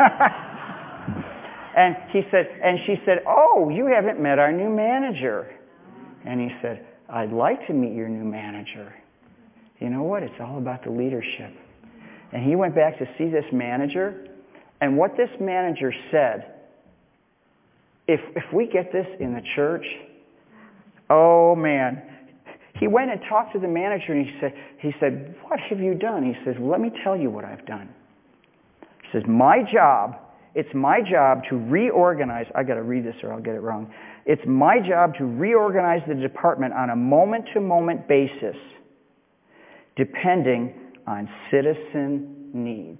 And he said, and she said, oh, you haven't met our new manager. And he said, I'd like to meet your new manager. You know what? It's all about the leadership. And he went back to see this manager, and what this manager said, if if we get this in the church, oh man. He went and talked to the manager, and he said, he said, what have you done? He says, well, let me tell you what I've done. He says, my job, it's my job to reorganize. I got to read this or I'll get it wrong. It's my job to reorganize the department on a moment-to-moment basis, depending on citizen needs.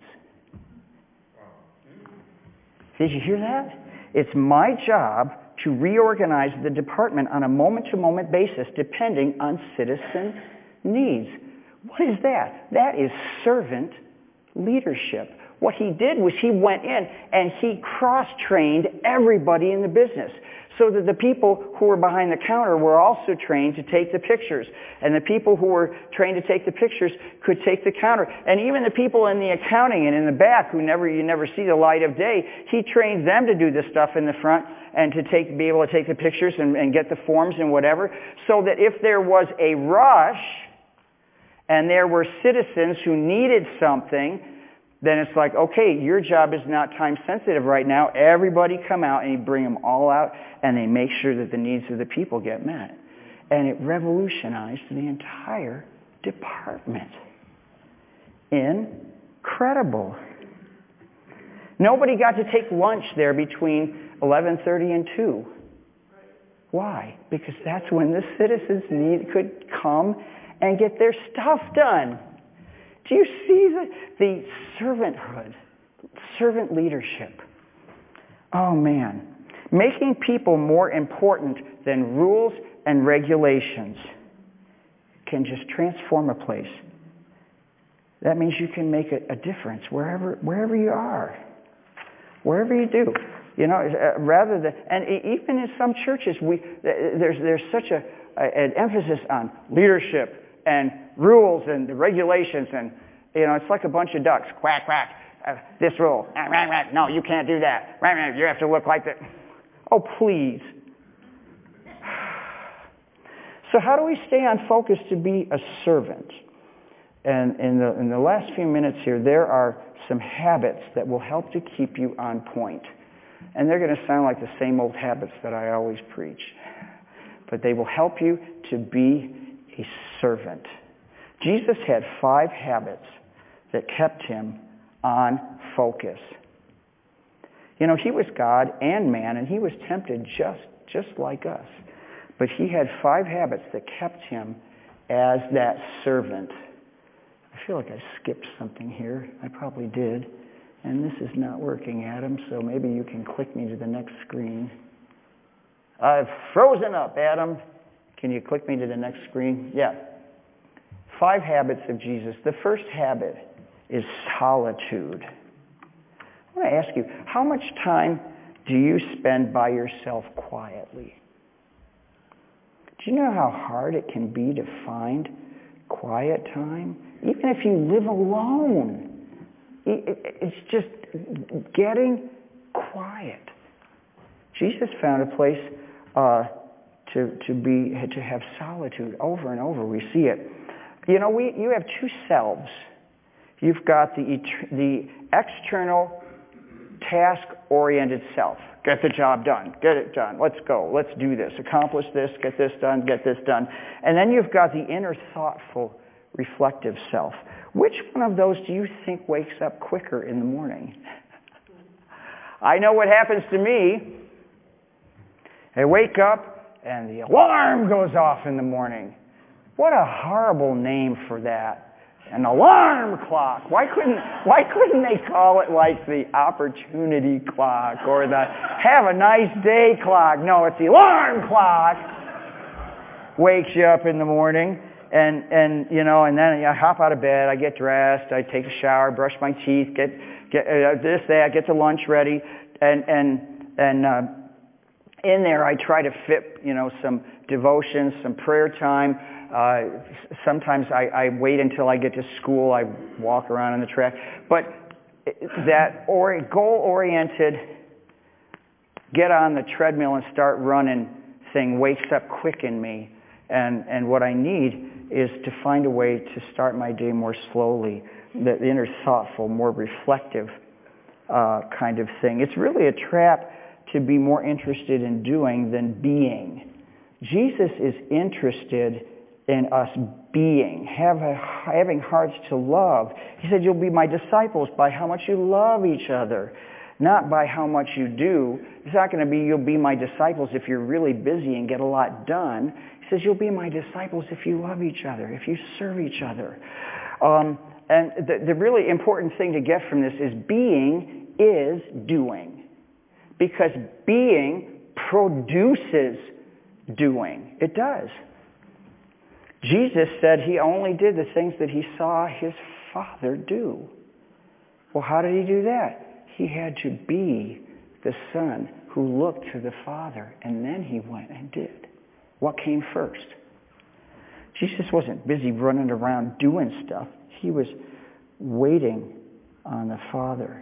Did you hear that? It's my job to reorganize the department on a moment-to-moment basis depending on citizen needs. What is that? That is servant leadership. What he did was he went in and he cross-trained everybody in the business so that the people who were behind the counter were also trained to take the pictures. And the people who were trained to take the pictures could take the counter. And even the people in the accounting and in the back who never you never see the light of day, he trained them to do the stuff in the front and to take, be able to take the pictures and, and get the forms and whatever, so that if there was a rush and there were citizens who needed something, then it's like, okay, your job is not time sensitive right now. Everybody come out, and you bring them all out, and they make sure that the needs of the people get met. And it revolutionized the entire department. Incredible. Nobody got to take lunch there between eleven thirty and two. Why? Because that's when the citizens need, could come and get their stuff done. Do you see the, the servanthood, servant leadership? Oh man. Making people more important than rules and regulations. can just transform a place. That means you can make a, a difference wherever wherever you are, wherever you do. You know, uh, rather than, and even in some churches, we there's there's such a, a an emphasis on leadership and rules and the regulations, and you know, it's like a bunch of ducks, quack quack. Uh, this rule, ah, rah, rah, no, you can't do that. Rah, rah, you have to look like that. Oh, please. So how do we stay on focus to be a servant? And in the in the last few minutes here, there are some habits that will help to keep you on point. And they're going to sound like the same old habits that I always preach. But they will help you to be a servant. Jesus had five habits that kept him on focus. You know, he was God and man, and he was tempted just, just like us. But he had five habits that kept him as that servant. I feel like I skipped something here. I probably did. And this is not working, Adam, so maybe you can click me to the next screen. I've frozen up, Adam. Can you click me to the next screen? Yeah. Five habits of Jesus. The first habit is solitude. I want to ask you, how much time do you spend by yourself quietly? Do you know how hard it can be to find quiet time? Even if you live alone. It's just getting quiet. Jesus found a place uh, to to be to have solitude over and over. We see it. You know, we you have two selves. You've got the the external task-oriented self. Get the job done. Get it done. Let's go. Let's do this. Accomplish this. Get this done. Get this done. And then you've got the inner thoughtful, reflective self. Which one of those do you think wakes up quicker in the morning? I know what happens to me. I wake up and the alarm goes off in the morning. What a horrible name for that. An alarm clock. Why couldn't why couldn't they call it like the opportunity clock or the have a nice day clock? No, it's the alarm clock. Wakes you up in the morning. And, and you know, and then I hop out of bed, I get dressed, I take a shower, brush my teeth, get get uh, this, that, get the lunch ready, and and and uh, in there I try to fit, you know, some devotions, some prayer time. Uh, sometimes I, I wait until I get to school, I walk around on the track. But that or goal-oriented, get on the treadmill and start running thing wakes up quick in me. And and what I need is to find a way to start my day more slowly, the, the inner thoughtful, more reflective uh, kind of thing. It's really a trap to be more interested in doing than being. Jesus is interested in us being, have a, having hearts to love. He said, you'll be my disciples by how much you love each other, not by how much you do. It's not going to be you'll be my disciples if you're really busy and get a lot done. He says, you'll be my disciples if you love each other, if you serve each other. Um, and the, the really important thing to get from this is being is doing. Because being produces doing. It does. Jesus said he only did the things that he saw his Father do. Well, how did he do that? He had to be the Son who looked to the Father, and then he went and did. What came first? Jesus wasn't busy running around doing stuff. He was waiting on the Father.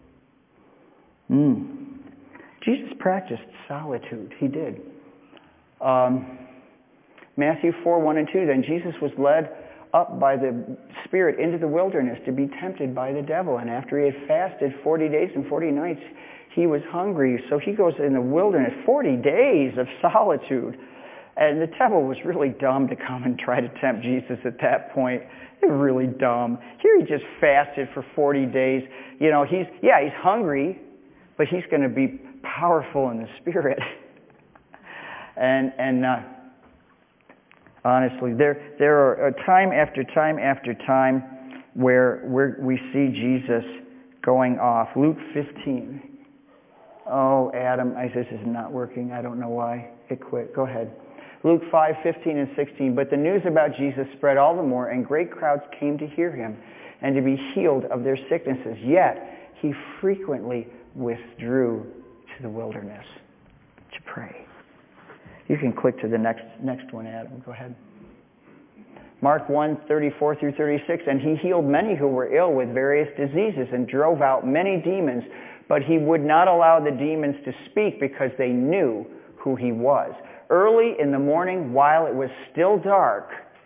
Mm. Jesus practiced solitude. He did. Um, Matthew four, one and two, then Jesus was led up by the Spirit into the wilderness to be tempted by the devil. And after he had fasted forty days and forty nights, he was hungry. So he goes in the wilderness, forty days of solitude. And the devil was really dumb to come and try to tempt Jesus at that point. They're really dumb. Here he just fasted for forty days. You know, he's, yeah, he's hungry, but he's going to be powerful in the Spirit. and, and, uh, honestly, there, there are time after time after time where we're, we see Jesus going off. Luke fifteen. Oh, Adam, I, this is not working. I don't know why. It quit. Go ahead. Luke five, fifteen and sixteen. But the news about Jesus spread all the more, and great crowds came to hear him and to be healed of their sicknesses. Yet he frequently withdrew to the wilderness to pray. You can click to the next next one, Adam. Go ahead. Mark one, thirty-four through thirty-six. And he healed many who were ill with various diseases and drove out many demons, but he would not allow the demons to speak because they knew who he was. Early in the morning, while it was still dark,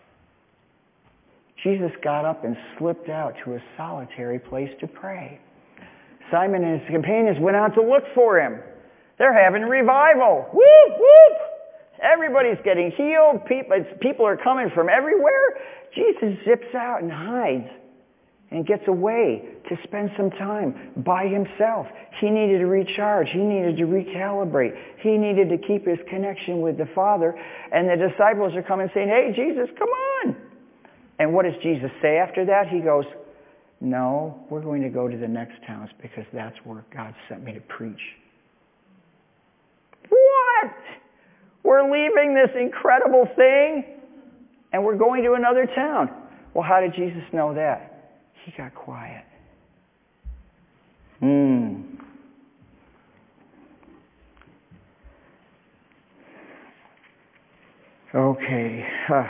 Jesus got up and slipped out to a solitary place to pray. Simon and his companions went out to look for him. They're having revival. Whoop, whoop. Everybody's getting healed. People, people are coming from everywhere. Jesus zips out and hides and gets away to spend some time by himself. He needed to recharge. He needed to recalibrate. He needed to keep his connection with the Father. And the disciples are coming saying, hey, Jesus, come on. And what does Jesus say after that? He goes, no, we're going to go to the next towns because that's where God sent me to preach. What? We're leaving this incredible thing and we're going to another town. Well, how did Jesus know that? He got quiet. Hmm. Okay. Uh,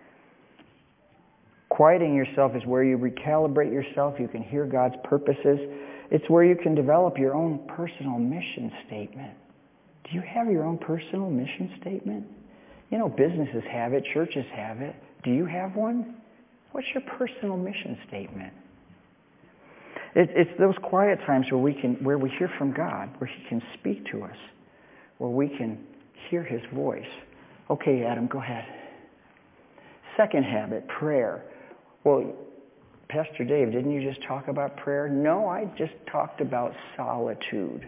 quieting yourself is where you recalibrate yourself. You can hear God's purposes. It's where you can develop your own personal mission statement. Do you have your own personal mission statement? You know, businesses have it. Churches have it. Do you have one? What's your personal mission statement? It, it's those quiet times where we can, where we hear from God, where He can speak to us, where we can hear His voice. Okay, Adam, go ahead. Second habit, prayer. Well, Pastor Dave, didn't you just talk about prayer? No, I just talked about solitude.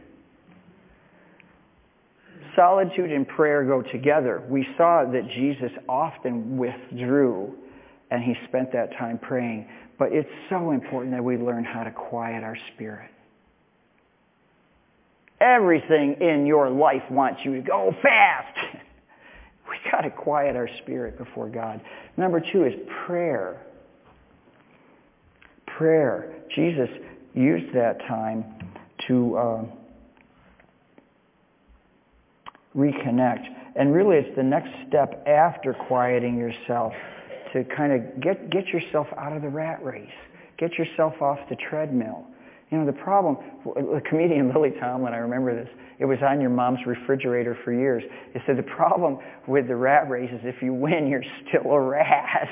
Solitude and prayer go together. We saw that Jesus often withdrew and He spent that time praying. But it's so important that we learn how to quiet our spirit. Everything in your life wants you to go fast. We got to quiet our spirit before God. Number two is prayer. Prayer. Jesus used that time to uh, reconnect. And really it's the next step after quieting yourself to kind of get, get yourself out of the rat race. Get yourself off the treadmill. You know, the problem, the comedian Lily Tomlin, I remember this, it was on your mom's refrigerator for years. It said the problem with the rat race is if you win, you're still a rat.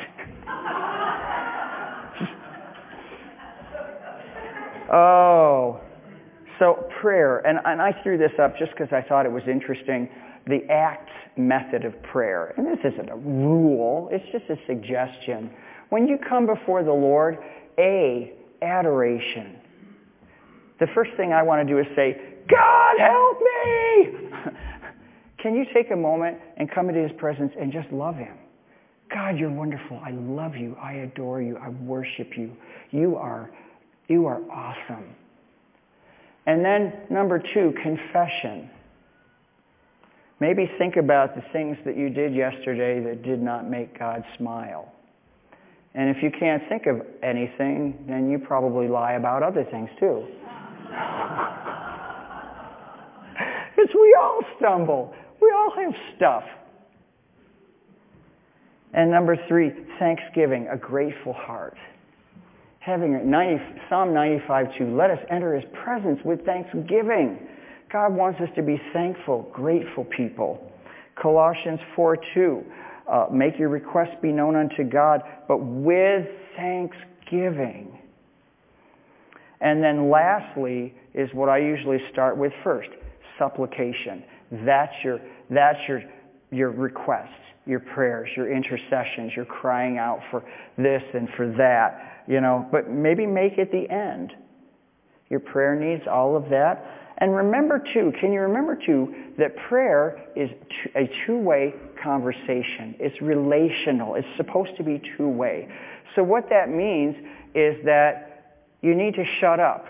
Oh, so prayer, and, and I threw this up just because I thought it was interesting, the ACTS method of prayer. And this isn't a rule, it's just a suggestion. When you come before the Lord, A, adoration. The first thing I want to do is say, God help me! Can you take a moment and come into His presence and just love Him? God, you're wonderful. I love you. I adore you. I worship you. You are, you are awesome. And then number two, confession. Maybe think about the things that you did yesterday that did not make God smile. And if you can't think of anything, then you probably lie about other things too. Because we all stumble. We all have stuff. And number three, thanksgiving, a grateful heart. Having a ninety, Psalm ninety-five two, let us enter His presence with thanksgiving. God wants us to be thankful, grateful people. Colossians four two, uh, make your requests be known unto God, but with thanksgiving. And then lastly is what I usually start with first, supplication. That's your, that's your, your requests, your prayers, your intercessions. You're crying out for this and for that, you know. But maybe make it the end. Your prayer needs all of that. And remember too, can you remember too, that prayer is a two-way conversation. It's relational. It's supposed to be two-way. So what that means is that you need to shut up.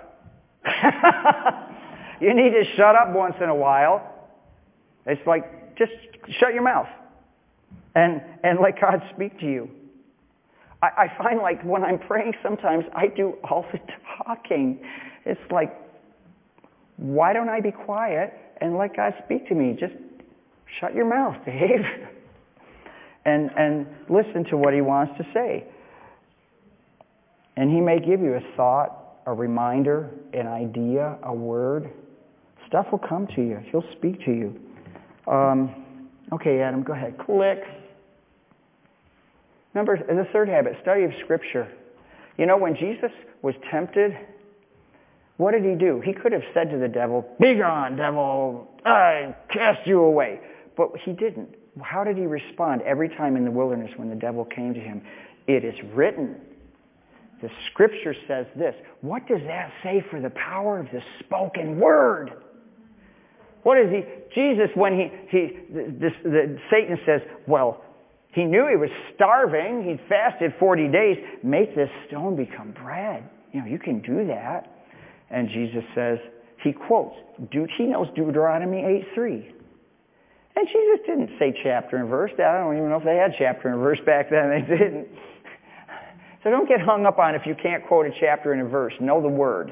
You need to shut up once in a while. It's like, just shut your mouth. And, and let God speak to you. I, I find like when I'm praying sometimes I do all the talking. It's like, why don't I be quiet and let God speak to me? Just shut your mouth, Dave. and, and listen to what he wants to say. And he may give you a thought, a reminder, an idea, a word. Stuff will come to you. He'll speak to you. Um, okay, Adam, go ahead. Click. Number, the third habit, study of Scripture. You know, when Jesus was tempted, what did he do? He could have said to the devil, "Be gone, devil, I cast you away." But he didn't. How did he respond every time in the wilderness when the devil came to him? It is written. The Scripture says this. What does that say for the power of the spoken word? What is he? Jesus, when he, he this, the, Satan says, well, he knew he was starving. He'd fasted forty days. Make this stone become bread. You know, you can do that. And Jesus says, he quotes, he knows Deuteronomy eight three. And Jesus didn't say chapter and verse. I don't even know if they had chapter and verse back then. They didn't. So don't get hung up on if you can't quote a chapter and a verse. Know the word.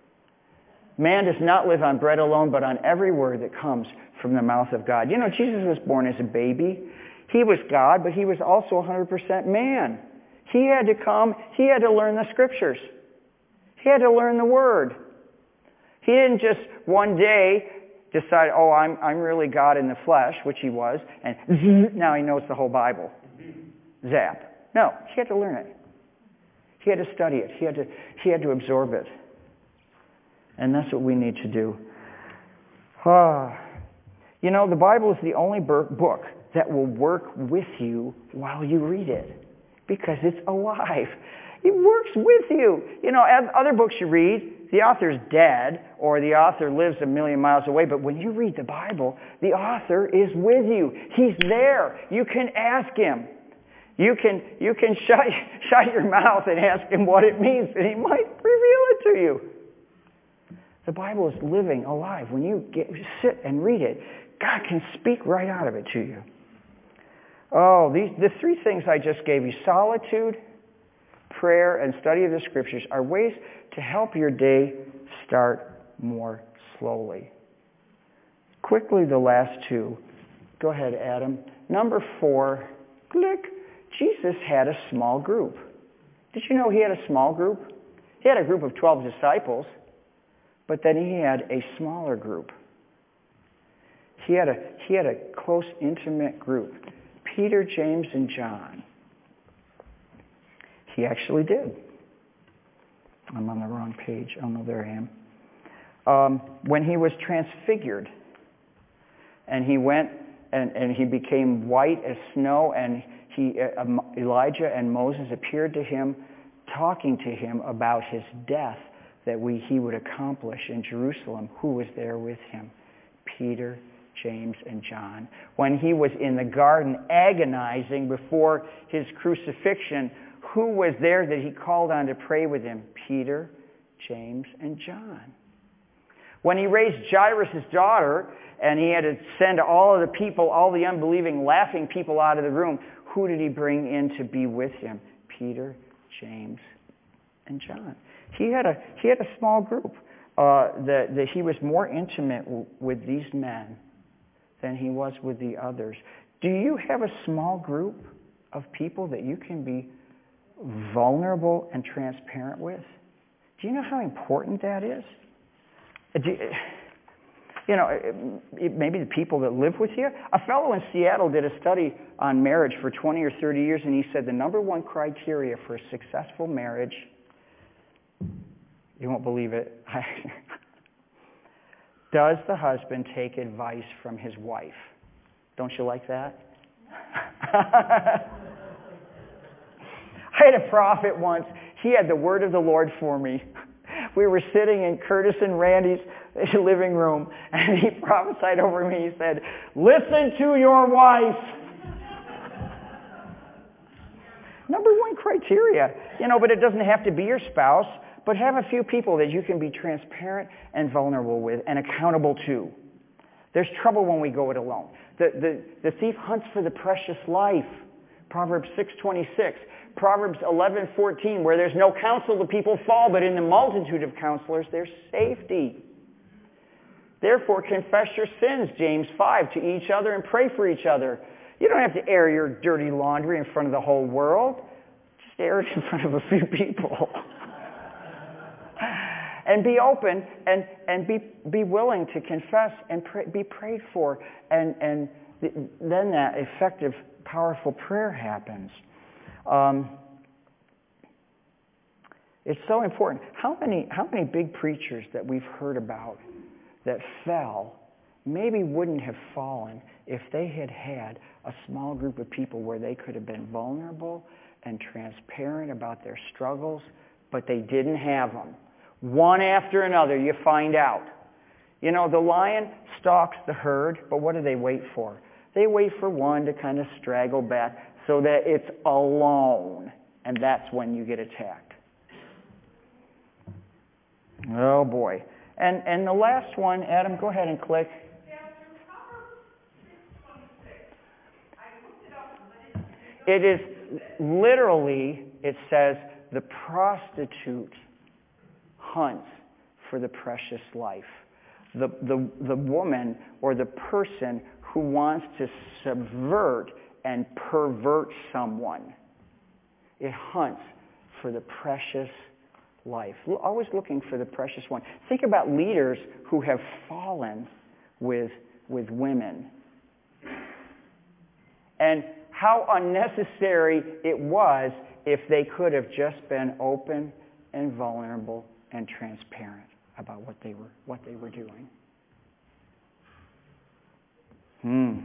Man does not live on bread alone, but on every word that comes from the mouth of God. You know, Jesus was born as a baby. He was God, but he was also one hundred percent man. He had to come, he had to learn the Scriptures. He had to learn the Word. He didn't just one day decide, oh, I'm, I'm really God in the flesh, which he was, and now he knows the whole Bible. Zap. No, he had to learn it. He had to study it. He had to, he had to absorb it. And that's what we need to do. Ah. You know, the Bible is the only book that will work with you while you read it. Because it's alive. It works with you. You know, other books you read, the author's dead or the author lives a million miles away. But when you read the Bible, the author is with you. He's there. You can ask him. You can, you can shut, shut your mouth and ask him what it means, and he might reveal it to you. The Bible is living, alive. When you get, sit and read it, God can speak right out of it to you. Oh, these, the three things I just gave you, solitude, prayer, and study of the Scriptures, are ways to help your day start more slowly. Quickly, the last two. Go ahead, Adam. Number four, click. Jesus had a small group. Did you know he had a small group? He had a group of twelve disciples, but then he had a smaller group. He had a, he had a close, intimate group. Peter, James, and John. He actually did. I'm on the wrong page. Oh, no, there I am. Um, when he was transfigured, and he went and, and he became white as snow, and he, uh, Elijah and Moses appeared to him, talking to him about his death that we, he would accomplish in Jerusalem. Who was there with him? Peter, James, and John. When he was in the garden agonizing before his crucifixion, who was there that he called on to pray with him? Peter, James, and John. When he raised Jairus' daughter, and he had to send all of the people, all the unbelieving, laughing people out of the room, who did he bring in to be with him? Peter, James, and John. He had a, he had a small group. Uh, that, that he was more intimate w- with these men than he was with the others. Do you have a small group of people that you can be vulnerable and transparent with? Do you know how important that is? Do you, you know, it, maybe the people that live with you. A fellow in Seattle did a study on marriage for twenty or thirty years, and he said the number one criteria for a successful marriage, you won't believe it, does the husband take advice from his wife? Don't you like that? I had a prophet once. He had the word of the Lord for me. We were sitting in Curtis and Randy's living room, and he prophesied over me. He said, "Listen to your wife." Number one criteria. You know, but it doesn't have to be your spouse. But have a few people that you can be transparent and vulnerable with and accountable to. There's trouble when we go it alone. The, the, the thief hunts for the precious life. Proverbs six twenty-six. Proverbs eleven fourteen, where there's no counsel, the people fall, but in the multitude of counselors, there's safety. Therefore, confess your sins, James five, to each other and pray for each other. You don't have to air your dirty laundry in front of the whole world. Just air it in front of a few people. And be open and, and be, be willing to confess and pray, be prayed for. And, and th- then that effective, powerful prayer happens. Um, it's so important. How many, how many big preachers that we've heard about that fell maybe wouldn't have fallen if they had had a small group of people where they could have been vulnerable and transparent about their struggles, but they didn't have them. One after another, you find out. You know, the lion stalks the herd, but what do they wait for? They wait for one to kind of straggle back so that it's alone, and that's when you get attacked. Oh, boy. And and the last one, Adam, go ahead and click. It is literally, it says, the prostitute hunts for the precious life. The, the, the woman or the person who wants to subvert and pervert someone. It hunts for the precious life. Always looking for the precious one. Think about leaders who have fallen with, with women. And how unnecessary it was if they could have just been open and vulnerable and transparent about what they were what they were doing. Hmm.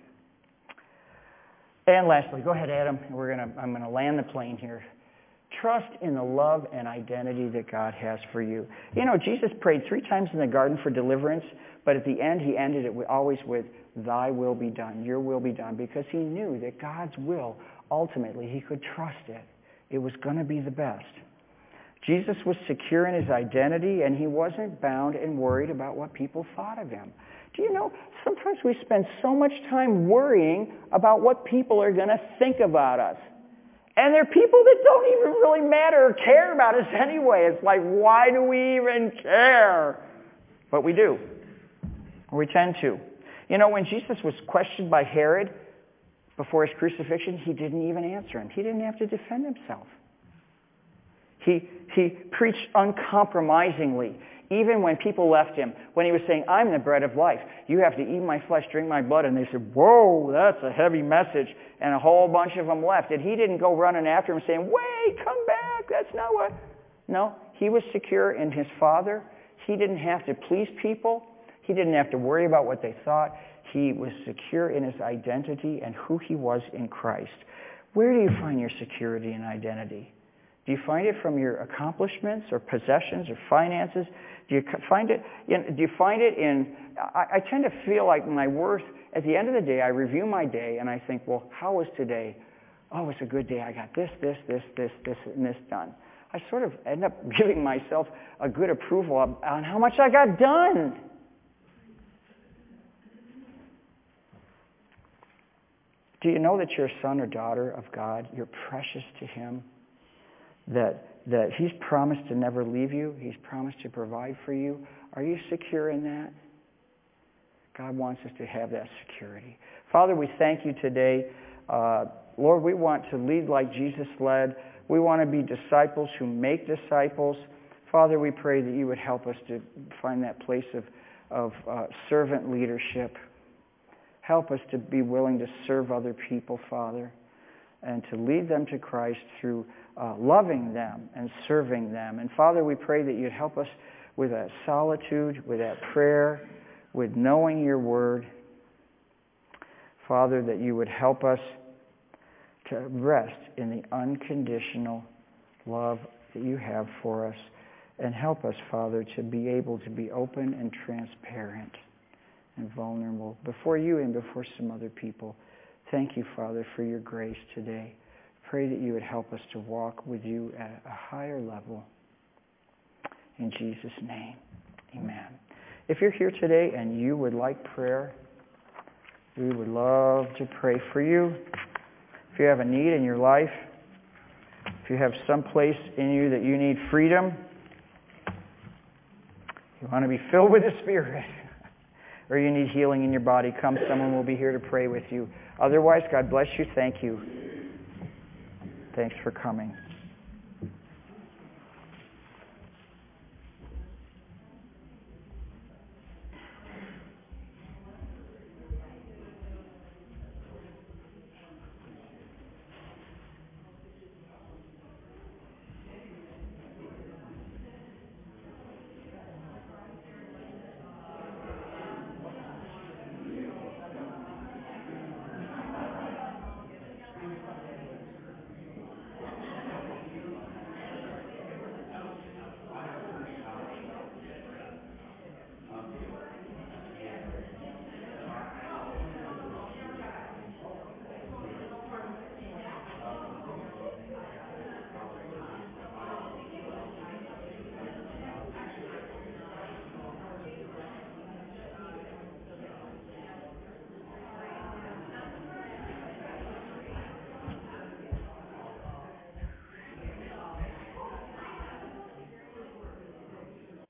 And lastly, go ahead, Adam. We're gonna I'm gonna land the plane here. Trust in the love and identity that God has for you. You know, Jesus prayed three times in the garden for deliverance, but at the end he ended it with, always with, thy will be done, your will be done, because he knew that God's will, ultimately, he could trust it. It was going to be the best. Jesus was secure in his identity, and he wasn't bound and worried about what people thought of him. Do you know, sometimes we spend so much time worrying about what people are going to think about us. And they're people that don't even really matter or care about us anyway. It's like, why do we even care? But we do. We tend to. You know, when Jesus was questioned by Herod before his crucifixion, he didn't even answer him. He didn't have to defend himself. He, he preached uncompromisingly, even when people left him. When he was saying, I'm the bread of life. You have to eat my flesh, drink my blood. And they said, whoa, that's a heavy message. And a whole bunch of them left. And he didn't go running after him saying, wait, come back. That's not what. No, he was secure in his Father. He didn't have to please people. He didn't have to worry about what they thought. He was secure in his identity and who he was in Christ. Where do you find your security and identity? Do you find it from your accomplishments or possessions or finances? Do you find it in, do you find it in, I, I tend to feel like my worth, at the end of the day, I review my day and I think, well, how was today? Oh, it's a good day. I got this, this, this, this, this, and this done. I sort of end up giving myself a good approval on how much I got done. Do you know that you're a son or daughter of God? You're precious to him. That that he's promised to never leave you. He's promised to provide for you. Are you secure in that? God wants us to have that security. Father, we thank you today. Uh, Lord, we want to lead like Jesus led. We want to be disciples who make disciples. Father, we pray that you would help us to find that place of, of uh, servant leadership. Help us to be willing to serve other people, Father, and to lead them to Christ through uh, loving them and serving them. And Father, we pray that you'd help us with that solitude, with that prayer, with knowing your word. Father, that you would help us to rest in the unconditional love that you have for us. And help us, Father, to be able to be open and transparent and vulnerable before you and before some other people. Thank you, Father, for your grace today. Pray that you would help us to walk with you at a higher level. In Jesus' name, amen. If you're here today and you would like prayer, we would love to pray for you. If you have a need in your life, if you have some place in you that you need freedom, you want to be filled with the Spirit, or you need healing in your body, come. Someone will be here to pray with you. Otherwise, God bless you. Thank you. Thanks for coming.